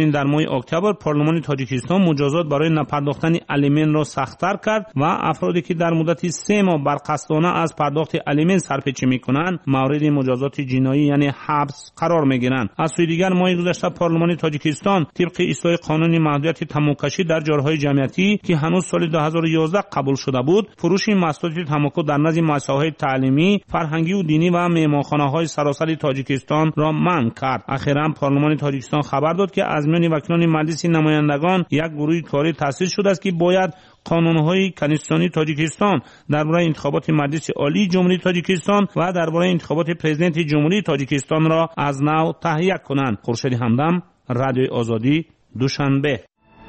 اکتبر پارلمان تاجیکستان مجازات برای نپرداختن الیمن را سخت‌تر کرد و افرادی که در مدت سه ماه بر قصدانه از پرداخت الیمن سرپیچی می‌کنند مورد مجازات جنایی یعنی حبس قرار می‌گیرند. از سوی دیگر ماه گذشته پارلمان تاجیکستان طبق اصلاح قانون محدودیت تماکشی در جارهای جمعیتی که هنوز سال دو هزار و یازده قبول شده بود فروش محصولات تمباکو در نزد مؤسسه‌های تعلیمی، فرهنگی و دینی و مهمانخانه‌های سراسر تاجیکستان را منع کرد. اخیراً پارلمان تاجیکستان خبر داد که از میان وکیلان مجلس نمایندگان یک گروه کاری تأسیس شده است که باید قانون‌های کنستیتوسیونی تاجیکستان درباره انتخابات مجلس عالی جمهوری تاجیکستان و درباره انتخابات پرزیدنت جمهوری تاجیکستان را از نو تهیه کنند. خورشید همدم، رادیوی آزادی، دوشنبه.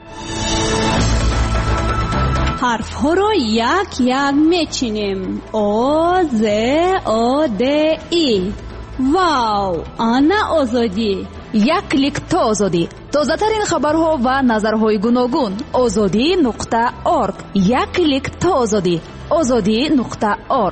حرف ها را یک یک میچینیم. او ز او د ای. واو، آنا آزادی. یک کلیک تا آزادی. تازه ترین خبرها و نظرهای گوناگون. آزادی نقطه ارگ. یک کلیک تا آزادی. آزادی نقطه ارگ.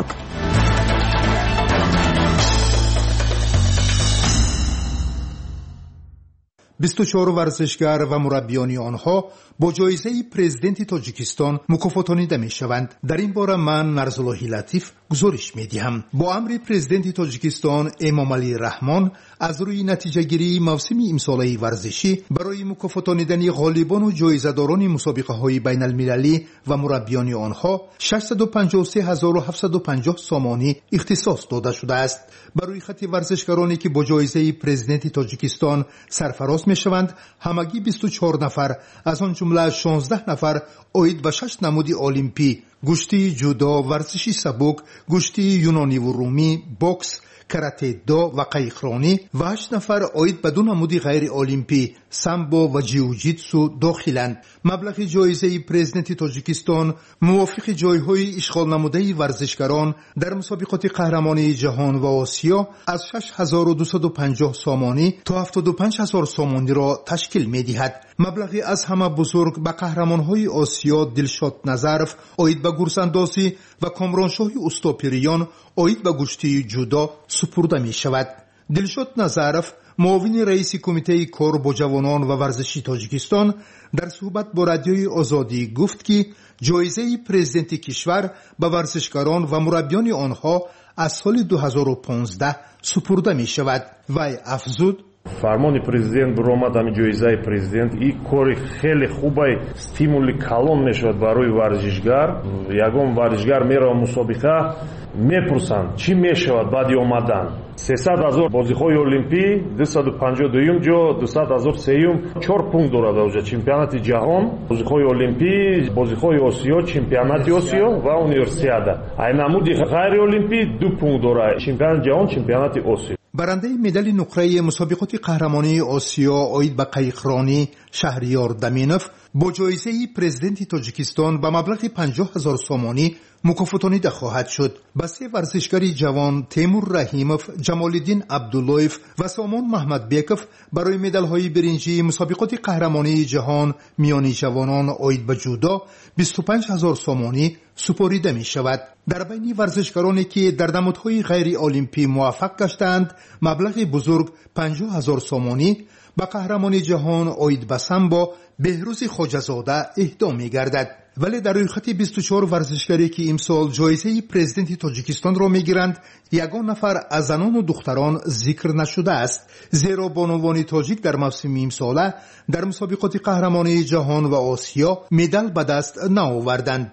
بیست و چهار ورزشگر و مربیان آنها با جایزه پرزیدنت تاجیکستان مکافاتانیده می شوند. در این باره من نرزاللهی لطیف گزارش می دهم. با امر پرزیدنت تاجیکستان امامعلی رحمان از روی نتیجه گیری موسم امساله ورزشی برای مکافاتانیدن غالبان و جایزه داران مسابقه های بین المللی و مربیان آنها ششصد و پنجاه و سه هزار و هفتصد و پنجاه سامانی اختصاص داده شده است. برای خط ورزشکارانی که با جایزه پرزیدنت تاجیکستان سرفراز می شوند همگی بیست و چهار نفر، از آن جمله شانزده نفر عاید به شش نمود المپی: گشتی، جودو، ورزشی سبک، گشتی یونانی و رومی، بوکس، کراته دو و قایقرانی و هشت نفر عاید به دو نمود غیر المپی: سامبو و جیوجیتسو داخلند. مبلغ جایزه پرزیدنت تاجیکستان موافق جایهای اشغال نموده ورزشکاران در مسابقات قهرمانی جهان و آسیا از شش هزار و دویست و پنجاه سامانی تا هفتاد و پنج هزار سامانی را تشکیل می دهد. مبلغی از همه بزرگ به قهرمانهای آسیا دلشاد نظرف عاید به گورساندازی و کامرانشاه اوستاپیریان عاید به گشتی جودو سپرده می شود. دلشاد نظرف معاون رئیس کمیته کار با جوانان و ورزشی تاجیکستان در صحبت با رادیوی آزادی گفت که جایزه پرزیدنت کشور به ورزشکاران و مربیان آنها از سال دو هزار و پانزده سپرده می شود. وی افزود: فرمان президент برآمد ами ҷоизаи президент и кори хеле хубай стимули калон мешавад барои варзишгар. ягон варзишгар мерава мусобиқа мепурсанд чӣ мешавад баъди омадан. сесад ҳазор бозиҳои олимпӣ, дусаду панҷоҳ дуюм ҷо, дусад ҳазор сеюм, чор пункт дорад оҷа чемпионати ҷаҳон, бозиҳои олимпӣ, бозиҳои осиё, чемпионати осиё ва универсиада. ай намуди ғайри олимпӣ ду пункт дорад, чемпионати ҷаҳон, чемпионати осиё. برنده مدال نقره مسابقات قهرمانی آسیا عاید به قایقرانی شهریار دمینوف با جایزه پرزیدنت تاجیکستان به مبلغ پنجاه هزار سامانی مکافاتانیده خواهد شد. به سه ورزشکاری جوان تیمور رحیموف، جمالالدین عبداللهیف و سامان محمد بیکوف برای مدال‌های برنجی مسابقات قهرمانی جهان میان جوانان عاید به جودو بیست و پنج هزار سامانی سپریده می شود. در بین ورزشکارانی که در نمودهای غیر المپی موفق گشتند مبلغ بزرگ پنجاه هزار سامانی به قهرمان جهان عاید به سامبو بهروز خواجه‌زاده اهدا می گردد. ولی در روی خط بیست و چهار ورزشکاری که امسال جایزه پرزیدنت تاجیکستان را می گیرند یگان نفر از زنان و دختران ذکر نشده است، زیرا بانوان تاجیک در موسم امساله در مسابقات قهرمانی جهان و آسیا مدال به دست نآوردند.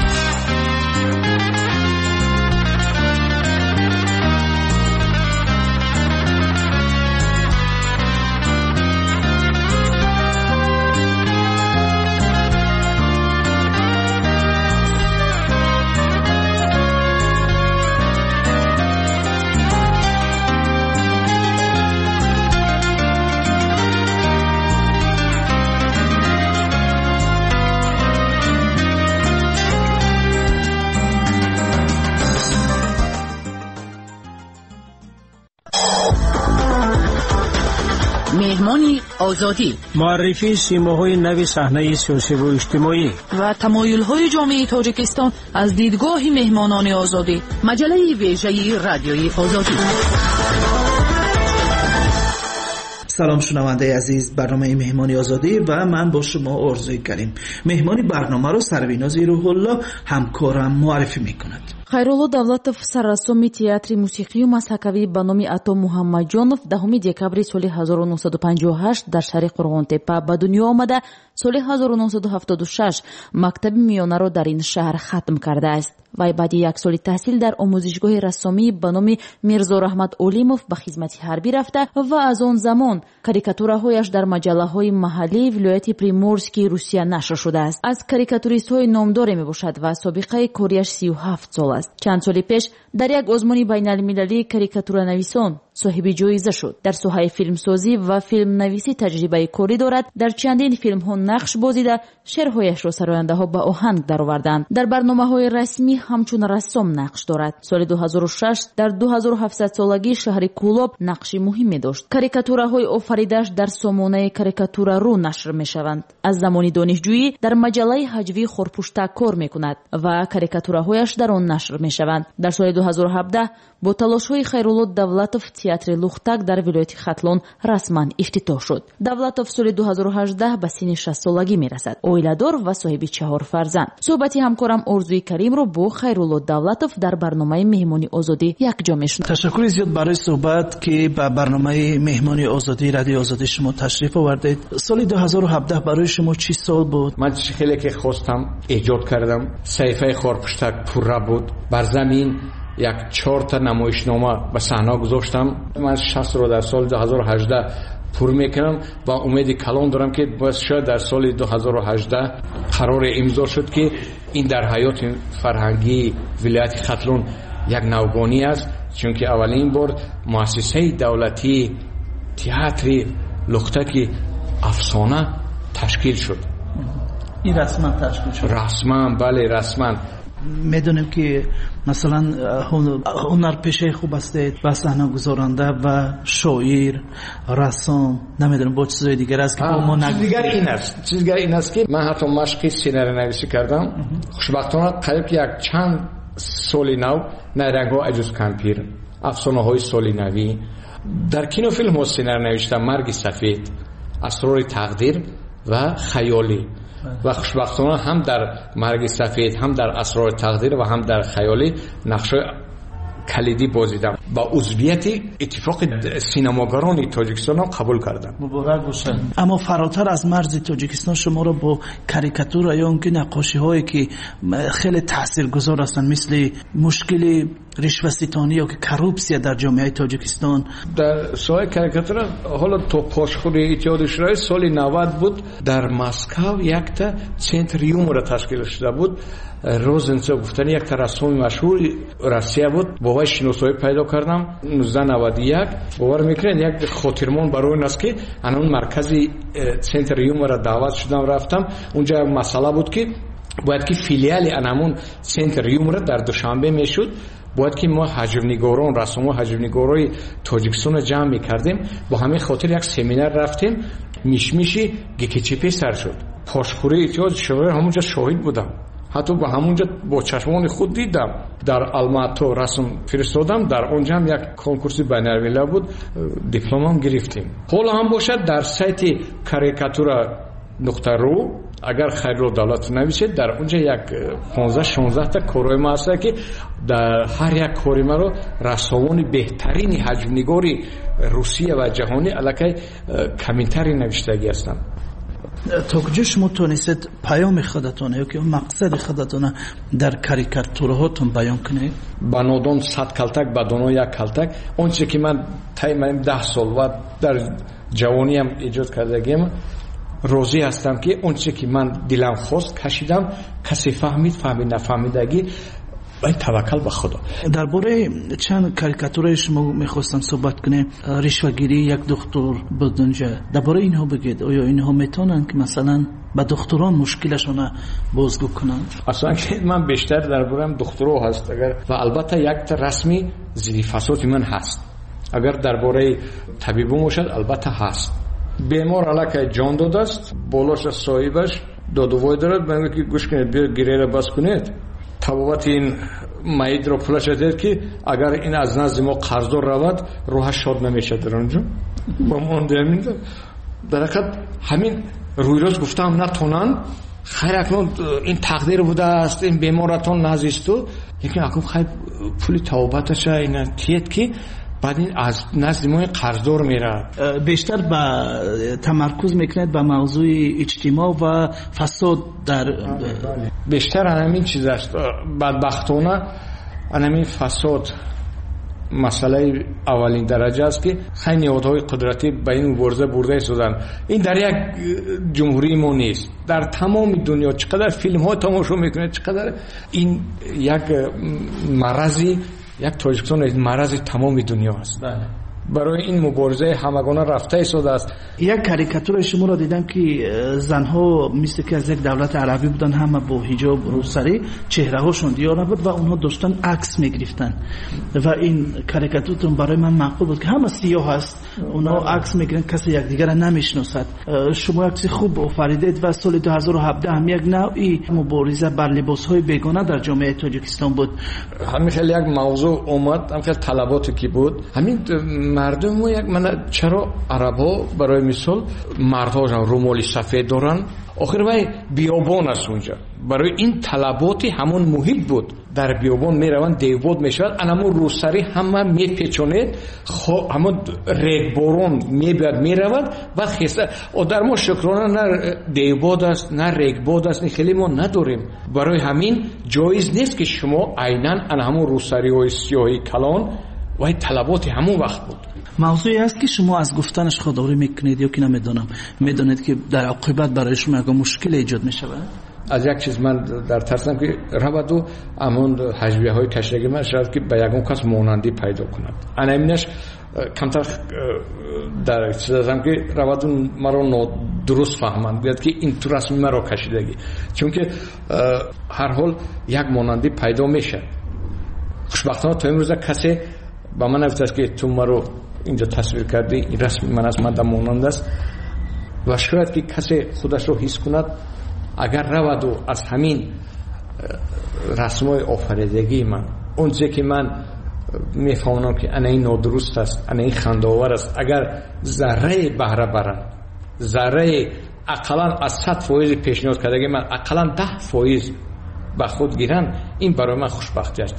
مهمانی آزادی، معرفی سیماهای نو صحنه سیاسی و اجتماعی و تمایل‌های جامعه تاجیکستان از دیدگاه مهمانان آزادی. مجله ویژه رادیوی آزادی. سلام شنونده عزیز، برنامه مهمانی آزادی و من با شما آرزوی کریم. مهمانی برنامه رو سرویناز روح الله همکارم معرفی میکند. خیرالله давлатов саррасоми театри мусиқию мазҳакавӣ ба номи Ато Муҳаммаҷонов даҳуми декабри соли ҳазору нуҳсаду панҷоҳу ҳашт дар шаҳри Қурғонтепа ба дунё омада, соли ҳазору нуҳсаду ҳафтоду шаш мактаби миёнаро дар ин шаҳр хатм кардааст. вай баъди як соли таҳсил дар омӯзишгоҳи рассомӣ ба номи Мирзо Раҳмат Олимов ба хизмати ҳарбӣ рафта ва аз он замон карикатураҳояш дар маҷаллаҳои маҳаллии вилояти Приморскии Русия нашр шудааст. аз карикатуристҳои номдоре мебошад ва собиқаи корияш сию ҳафт сол аст. чанд соли пеш дар як озмуни байналмилалии карикатуранависон соҳиби ҷоиза шуд. дар соҳаи филмсозӣ ва филмнависӣ таҷрибаи корӣ дорад. дар чандин филмҳо нақш бозида шеърҳояшро сарояндаҳо ба оҳанг дароварданд. дар барномаҳои расмӣ ҳамчун рассом нақш дорад. соли ду ҳазору шаш дар ду ҳазору ҳафтсадсолагӣ шаҳри Кӯлоб нақши муҳиме дошт. карикатураҳои офаридаш дар сомонаи карикатурарӯ нашр мешаванд. аз замони донишҷӯӣ дар маҷаллаи ҳаҷвии Хорпуштак кор мекунад ва карикатураҳояш дар он нашр мешаванд. дар соли ду ҳазору ҳабдаҳ бо талошҳои Хайрулло Давлатов театри Лухтак дар вилояти Хатлон расман ифтитоҳ шуд. Давлатов соли ду ҳазору ҳаждаҳ ба синни шастсолагӣ мерасад. оиладор ва соҳиби чаҳор фарзанд. суҳбати ҳамкорам Орзуи Каримро бо Хайрулло Давлатов дар барномаи меҳмони озодӣ якҷо мешунавем. ташаккури зиёд барои суҳбат ки ба барномаи меҳмони озодӣ радиои озодӣ шумо ташриф овардед. соли ду ҳазору ҳабдаҳ барои шумо чӣ сол буд? ман чизи хеле ки хостам эҷод кардам. саҳифаи Хорпуштак пурра буд. бар замин як чорта намоишнома ба саҳна гузоштам. ман шастро дар соли ду ҳазору ҳаждаҳ пур мекунам ва умеди калон дорам ки бояд шояд дар соли ду ҳазору ҳаждаҳ қароре имзо шуд ки ин дар ҳаёти фарҳангии вилояти Хатлон як навгонӣ аст, чунки аввалин бор муассисаи давлатии театри Лухтаки афсона ташкил шуд. ин расман ташкил шуд? расман, бале, расман. медонем ки масалан ҳунарпешаи хуб ҳастед, ба саҳна гузоранда ва шоир, рассом, намедонам бо чизои дигар аст ки бо мо нагуфтед. чиз дигар ин аст чиз дигар ин аст ки ман ҳатто машқи сценариянависӣ кардам. хушбахтона қариб як чанд соли нав найрангҳо аҷуз кампир, афсонаҳои соли навӣ, дар кинофилмҳо сценарий навиштам. марги сафед, асрори тақдир ва хаёлӣ. ва хушбахтона ҳам дар марги сафед, ҳам дар асрори тақдир ва ҳам дар хаёлӣ нақшҳои калидӣ бозидам. ба узвияти иттифоқи синамогарони Тоҷикистон қабул кардам. муборак бошад. аммо фаротар аз марзи Тоҷикистон шуморо бо карикатура ё он ки нақошиҳое ки хеле таъсиргузор ҳастанд, мисли мушкили ришваситонӣ ё ки коррупсия дар ҷомеаи Тоҷикистон. дар соҳаи карикатура ҳоло то пошхӯри иттиҳоди шӯравӣ соли навад буд. дар Москав якта центри юмора ташкил шуда буд. Розенцов гуфтани якта рассоми машҳури Россия буд. бо вай шиносоӣ пайдо кардам. нуздаҳ наваду як бовар мекунед як хотирмон барои ин аст ки анон маркази центри юмора даъват шудам, рафтам. унҷа як масъала буд ки бояд ки филиали анамун центри юмора дар душанбе мешуд. бояд ки мо ҳаҷвнигорон, рассомҳо ҳаҷвнигорои Тоҷикистонро ҷамъ мекардем. бо ҳамин хотир як семинар рафтем. мишмиши гкчп сар шуд. пошхӯрии иттиҳоди шӯравӣ ҳамунҷа шоҳид будам. ҳатто ба ҳамунҷа бо чашмони худ дидам. дар Алмато расм фиристодам. дар онҷа ҳам як конкурси байналмилал буд. дипломам гирифтем. ҳоло ҳам бошад дар сайти карикатура нуқта ру агар Хайрулло Давлатов нависед, дар онҷа як понздаҳ шонздаҳ та корои ма ҳаст ки дар ҳар як кори маро рассомони беҳтарини ҳаҷвнигори Русия ва ҷаҳонӣ аллакай каминтари навиштагӣ ҳастанд. то куҷо шумо тонистед паёми худатона ё ки мақсади худатона дар карикатураҳотон баён кунед? ба нодон сад калтак, ба доно як калтак. он чизе ки ман тайм даҳ сол ва дар ҷавониам эҷод кардагиам, розӣ ҳастам ки он чизе ки ман дилам хост кашидам, касе фаҳмид, фаҳми нафаҳмидагӣ, ва таваккал ба худо. дар бораи чанд карикатураи шумо мехостам суҳбат кунем. ришвагирӣ як духтур буд онҷа. дар бораи инҳо бигӯед. оё инҳо метавонанд ки масалан ба духтурон мушкилашона бозгӯ кунанд? аслан ман бештар дар бораи духтуро ҳаст агар ва албатта якта расми зидди фасоди ман ҳаст. агар дар бораи табибон бошад албатта ҳаст. бемор аллакай ҷон додааст, болоша соҳибаш додувой дорад, ман ки гӯш кунед, биё гиреяро бас кунед. табобати ин маидро пулаш дед ки агар ин аз назди мо қарздор равад рӯҳаш шод намешад дар онҷо ба мондамин дар ҳақиқат ҳамин рӯйроз гуфтам натонанд хайр акнун ин тақдир будааст ин беморатон назисту лекин акнун хайр пули тавбаташа ина тиед ки баъд ин аз назди мои қарздор меравад. бештар ба тамаркуз мекунед ба мавзӯи иҷтимоъ ва фасод дар бештар анамин чиз аст. бадбахтона анамин фасод масъалаи аввалин дараҷа аст ки хай неҳодҳои қудратӣ ба ин мубориза бурда истоданд. ин дар як ҷумҳурии мо нест, дар тамоми дунё чӣ қадар филмҳо тамошо мекунед, чӣ қадар ин як марази як Тоҷикистон марази тамоми дунё аст. барои ин муборизаи ҳамагона рафта истодааст. як карикатураи шуморо дидам ки занҳо мисли ки аз як давлати арабӣ буданд, ҳама бо ҳиҷоб рӯсарӣ, чеҳраҳошон диёр набуд ва онҳо доштан акс мегирифтанд ва ин карикатуртон барои ман маъқул буд ки ҳама сиёҳ аст, онҳо акс мегиранд, касе якдигарро намешиносад. шумо як чизи хуб офаридед ва соли ду ҳазору ҳабдаҳ ҳам як навъи мубориза бар либосҳои бегона дар ҷомеаи Тоҷикистон буд. ҳамин хеле як мавзӯъ омад, ҳам хеле талаботе ки буд. ҳамин мардум мо як мана чаро арабҳо барои мисол мардҳошон румоли сафед доранд, охир вай биёбон аст онҷа. барои ин талаботи ҳамон муҳит буд. дар биёбон мераванд, девбод мешавад, анамон рӯсарӣ ҳама мепечонед, ҳамон регборон мебиад меравад ва хеса одар мо шукрона на девбод аст, на регбод аст, хеле мо надорем. барои ҳамин ҷоиз нест ки шумо айнан ана ҳамон рӯсариҳои сиёҳи калон вай талаботи ҳамон вақт буд. мавзӯе аст ки шумо аз гуфтанаш ходорӣ мекунед ё ки намедонам, медонед ки дар оқибат барои шумо ягон мушкиле эҷод мешавад? аз як чиз ман дар тарсам ки раваду амон ҳаҷвияҳои кашидаги ман шавад ки ба ягон кас монандӣ пайдо кунад. анаминаш камтар дар чиз азам ки раваду маро нодуруст фаҳманд, гӯяд ки ин ту расми маро кашидаги, чунки ҳар ҳол як монандӣ пайдо мешавад. хушбахтона то имрӯза касе ба ман нагуфтааст ки ту маро инҷо тасвир кардӣ, ин расми ман аст, ман монанд аст. ва шояд ки касе худашро ҳис кунад, агар раваду аз ҳамин расмҳои офаридагии ман он чизе ки ман мефаҳмонам ки ана ин нодуруст аст, ана ин хандаовар аст, агар зарраи баҳра баранд, зарраи ақаллан аз сад фоизи пешниҳод кардаги ман ақаллан даҳ фоиз ба худ гиранд, ин барои ман хушбахтӣ аст.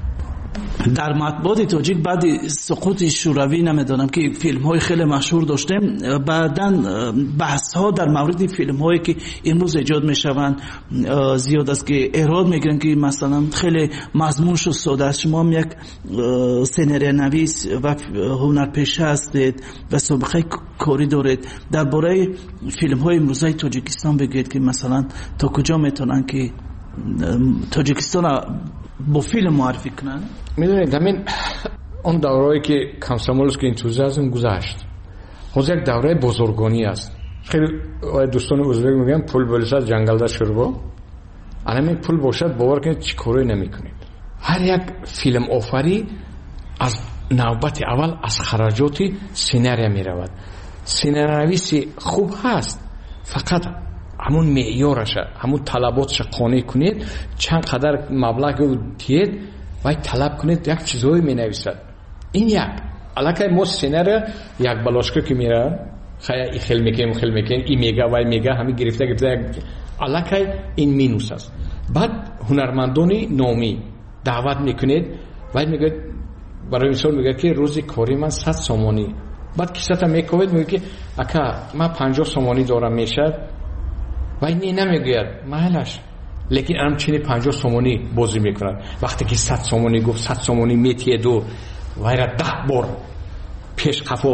дар матбуоти тоҷик баъди суқути шӯравӣ намедонам ки филмҳои хеле машҳур доштем, баъдан баҳсҳо дар мавриди филмҳое ки имрӯз эҷод мешаванд зиёд аст ки эрод мегиранд ки масалан хеле мазмуншу сода аст. шумо ҳам як сценариянавис ва ҳунарпеша ҳастед ва собиқаи корӣ доред. дар бораи филмҳои имрӯзаи Тоҷикистон бигӯед ки масалан то куҷо метавонанд ки Тоҷикистонро бо филм муаррифӣ кунанд? медонед ҳамин он давраҳое ки комсомольский энтузиазм гузашт, ҳозир як давраи бузургонӣ аст. хеле дӯстони ӯзбек мегӯянд пул бӯлсад ҷангалда шӯрбо. анамин пул бошад, бовар кунед чӣ коре намекунед. ҳар як филмофарӣ аз навбати аввал аз хараҷоти сценария меравад. сценариянависи хуб ҳаст, фақат ҳамун меъёраша, ҳамун талаботаша қонеъ кунед, чанд қадар маблағи диед вай талаб кунед, як чизҳое менависад. ин як аллакай мо сценария як балошка ки меравад, хая и хел мекунем хел мекунем, и мега вай мега ҳамин гирифта гирифта, аллакай ин минус аст. баъд ҳунармандони номӣ даъват мекунед, вай мегӯяд, барои мисол мегӯяд ки рӯзи кори ман сад сомонӣ, баъд кисата мековед, мегӯяд ки ака ман панҷоҳ сомонӣ дорам, мешад. вай не намегӯяд маҳалаш, лекин ҳамчунин панҷоҳ сомонӣ бозӣ мекунад. вақте ки сад сомонӣ гуфт, сад сомонӣ метиеду вайра даҳ бор пеш қафо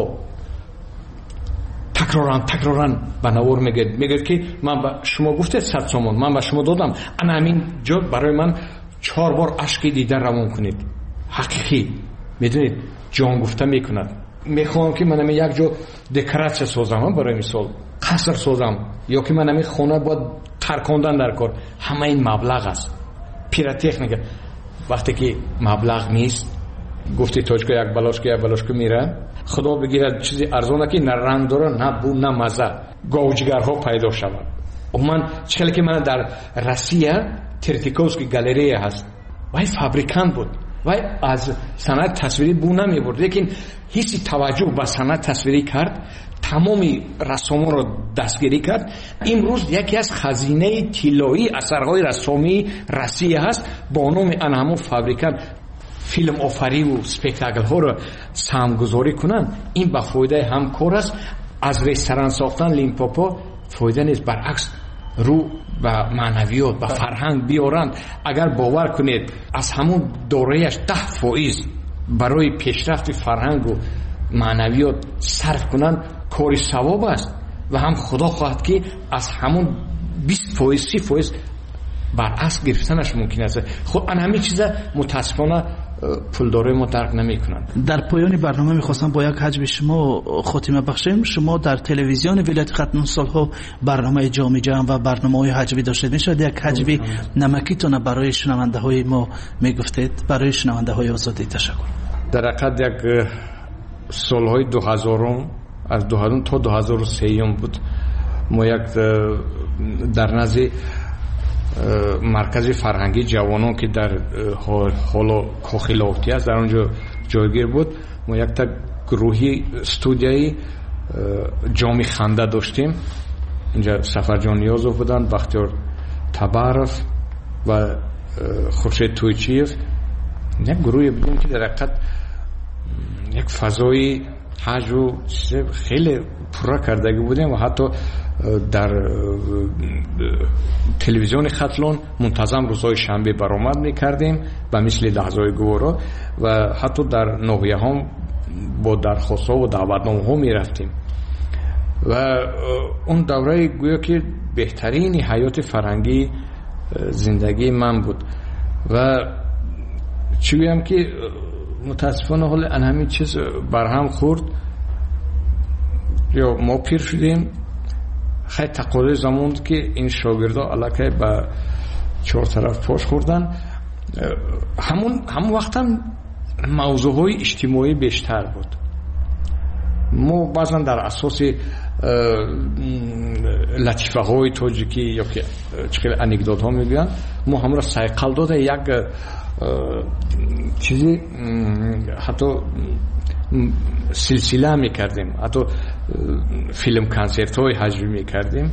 такроран такроран ба навор мегӯяд, мегӯяд ки ман ба шумо гуфтед сад сомон, ман ба шумо додам, ана ҳамин ҷо барои ман чор бор ашки дида равон кунед. ҳақиқӣ медонед ҷон гуфта мекунад. мехоҳам ки ман ҳамин як ҷо декоратсия созам, барои мисол қаср созам, ё ки ман ҳамин хона бояд таркондан дар кор, ҳама ин маблағ аст, пиротехника. вақте ки маблағ нест, гуфти тоҷка як балошка як балошка мера, худо бигирад чизи арзона ки на ранг дора, на бу, на маза, говҷигарҳо пайдо шавад. ман чхеле ки ман дар Россия Третьяковский галерея ҳаст, وای فابریکانت بود، وای از صنعت تصویری بو نمی برد، لیکن حسی توجه به صنعت تصویری کرد، تمامی رسوم رو دستگیری کرد. امروز یکی از خزینه طلایی اثرهای رسومی روسیه هست با نام آن همون فابریکانت فیلم آفری و سپکتاکل ها رو سهمگذاری کنن. این به فایده همکار است. از رستوران ساختن لیمپوپو فایده نیست، برعکس رو به معنویات به فرهنگ بیارند. اگر باور کنید از همون دورهش ده فایز برای پیشرفت فرهنگ و معنویات صرف کنن کاری ثواب است و هم خدا خواهد که از همون بیست فایز سی فایز برعکس گرفتنش ممکن است. خب ان همین چیزا متاسفانه پولدارای ما درک نمی‌کنند. در پایان برنامه می‌خواستم با یک حجم شما خاتمه بخشیم. شما در تلویزیون ولایت ختن سال‌ها برنامه جام جهان و برنامه‌های حجبی داشتید. میشد یک حجبی نمکیتون برای شنونده‌های ما میگفتید؟ برای شنونده‌های آزادی تشکر. در حقیقت یک سال‌های دو هزار از دو هزار تا دو هزار و سه بود. ما یک در نزد مرکز فرهنگی جوانان که در حال کاخلاوتی است در اونجا جایگیر بود، ما یک تا گروهی استودیوی جام خنده داشتیم. اینجا سفرجان نیازوف بودن، بختیار تبارف و خورشید تویچیف. یک گروهی بودیم که در حقیقت یک فضای حج و خیلی پورا کردگی بودیم و حتی در تلویزیون ختلون منتظم روزهای شنبه برآمد میکردیم به مثل لحظه‌های گوارا و حتی در ناحیه هم با درخواست ها و دعوتنامه ها میرفتیم و اون دوره گویا که بهترین حیات فرهنگی زندگی من بود و چی بگم که متاسفانه حال ان همین چیز برهم خورد یا ما پیر شدیم. خیلی تقاضای زمان که این شاگردا الکی به چهار طرف پاش خوردن. همون همون وقت هم موضوعهای اجتماعی بیشتر بود. ما بعضا در اساس لطیفه های تاجیکی یا که چقدر انکدوت ها میگن ما هم را سایقل داده یک چیزی حتی سلسله میکردیم، حتی فیلم کنسرت های حجبی میکردیم.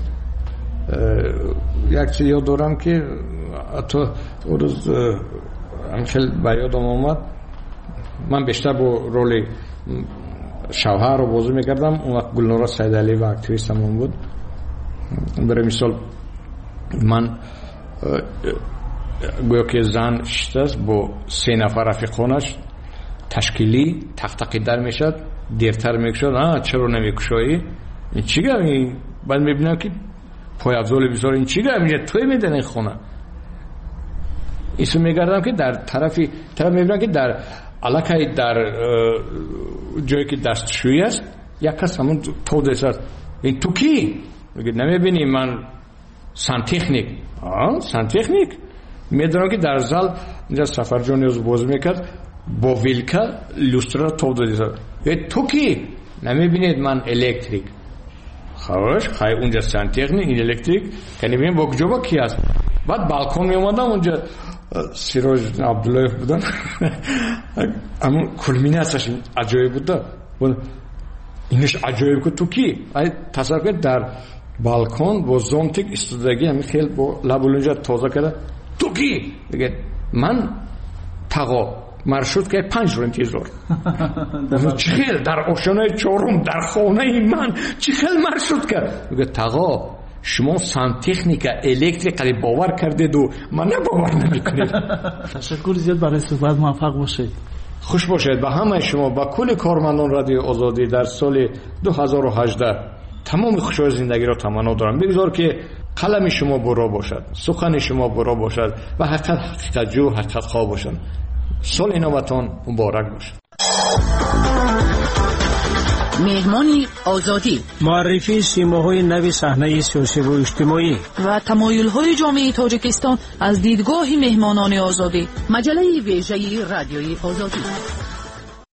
یک چیز یاد دارم که حتی اون روز هم خیلی بیادم آمد، من بیشتر با رول شوهر رو بازی میکردم. اون وقت گلنورا سیدعلی و اکتیویست همون بود. برای مثال من گویا که زن شده با سه نفر رفیقانش تشکیلی تختقی در میشد، دیرتر میکشد. آه چرا نمیکشایی؟ این چی گفت؟ بعد میبینم که پای افضال بسار این چی گفت؟ توی میدن این خونه. ایسو میگردم که در طرفی طرف میبینم که در علاقه در جایی که دستشویی است یک کس همون تو دست این تو کی؟ میگه نمیبینی من سانتکنیک. آه سانتکنیک؟ میدونم که در زال اینجا سفرجان نیاز باز میکرد با ویلکا لوسترا تو دست. یه تو کی؟ نمیبینید من الکتریک. خوش خواهی اونجا سانتکنیک این الکتریک که نمیبینیم با کجا با کی هست. بعد بالکن میومدم اونجا سیراج عبدالله بودن همون کلمیناسش عجایب بود. اینش عجایب که تو کی؟ تصور کنید در بالکن با زونتیک استودگی همین خیلی با لب اونجا تازه کرده. تو کی؟ بگه من تقا مرشود که پنج رو انتظار. چی خیل در آشانه چهارم در خانه من چی خیل مرشود کرد؟ بگه تقا شما سانتکنیک الکتریک قلی باور کردید و من باور نمیکنید. تشکر زیاد برای صحبت، موفق باشید. خوش باشید. به همه شما با کل کارمندان رادیو آزادی در سال دو هزار و هجده تمام خوشای زندگی را تمنا دارم. بگذار که قلم شما برا باشد، سخن شما برا باشد و حقیقت حقیقت جو حقیقت خواه باشد. سال نوتان مبارک باشد. مهمانی آزادی، معرفی سیماهای نو صحنه سیاسی و اجتماعی و تمایل‌های جامعه تاجیکستان از دیدگاه مهمانان آزادی. مجله ویژه رادیوی آزادی.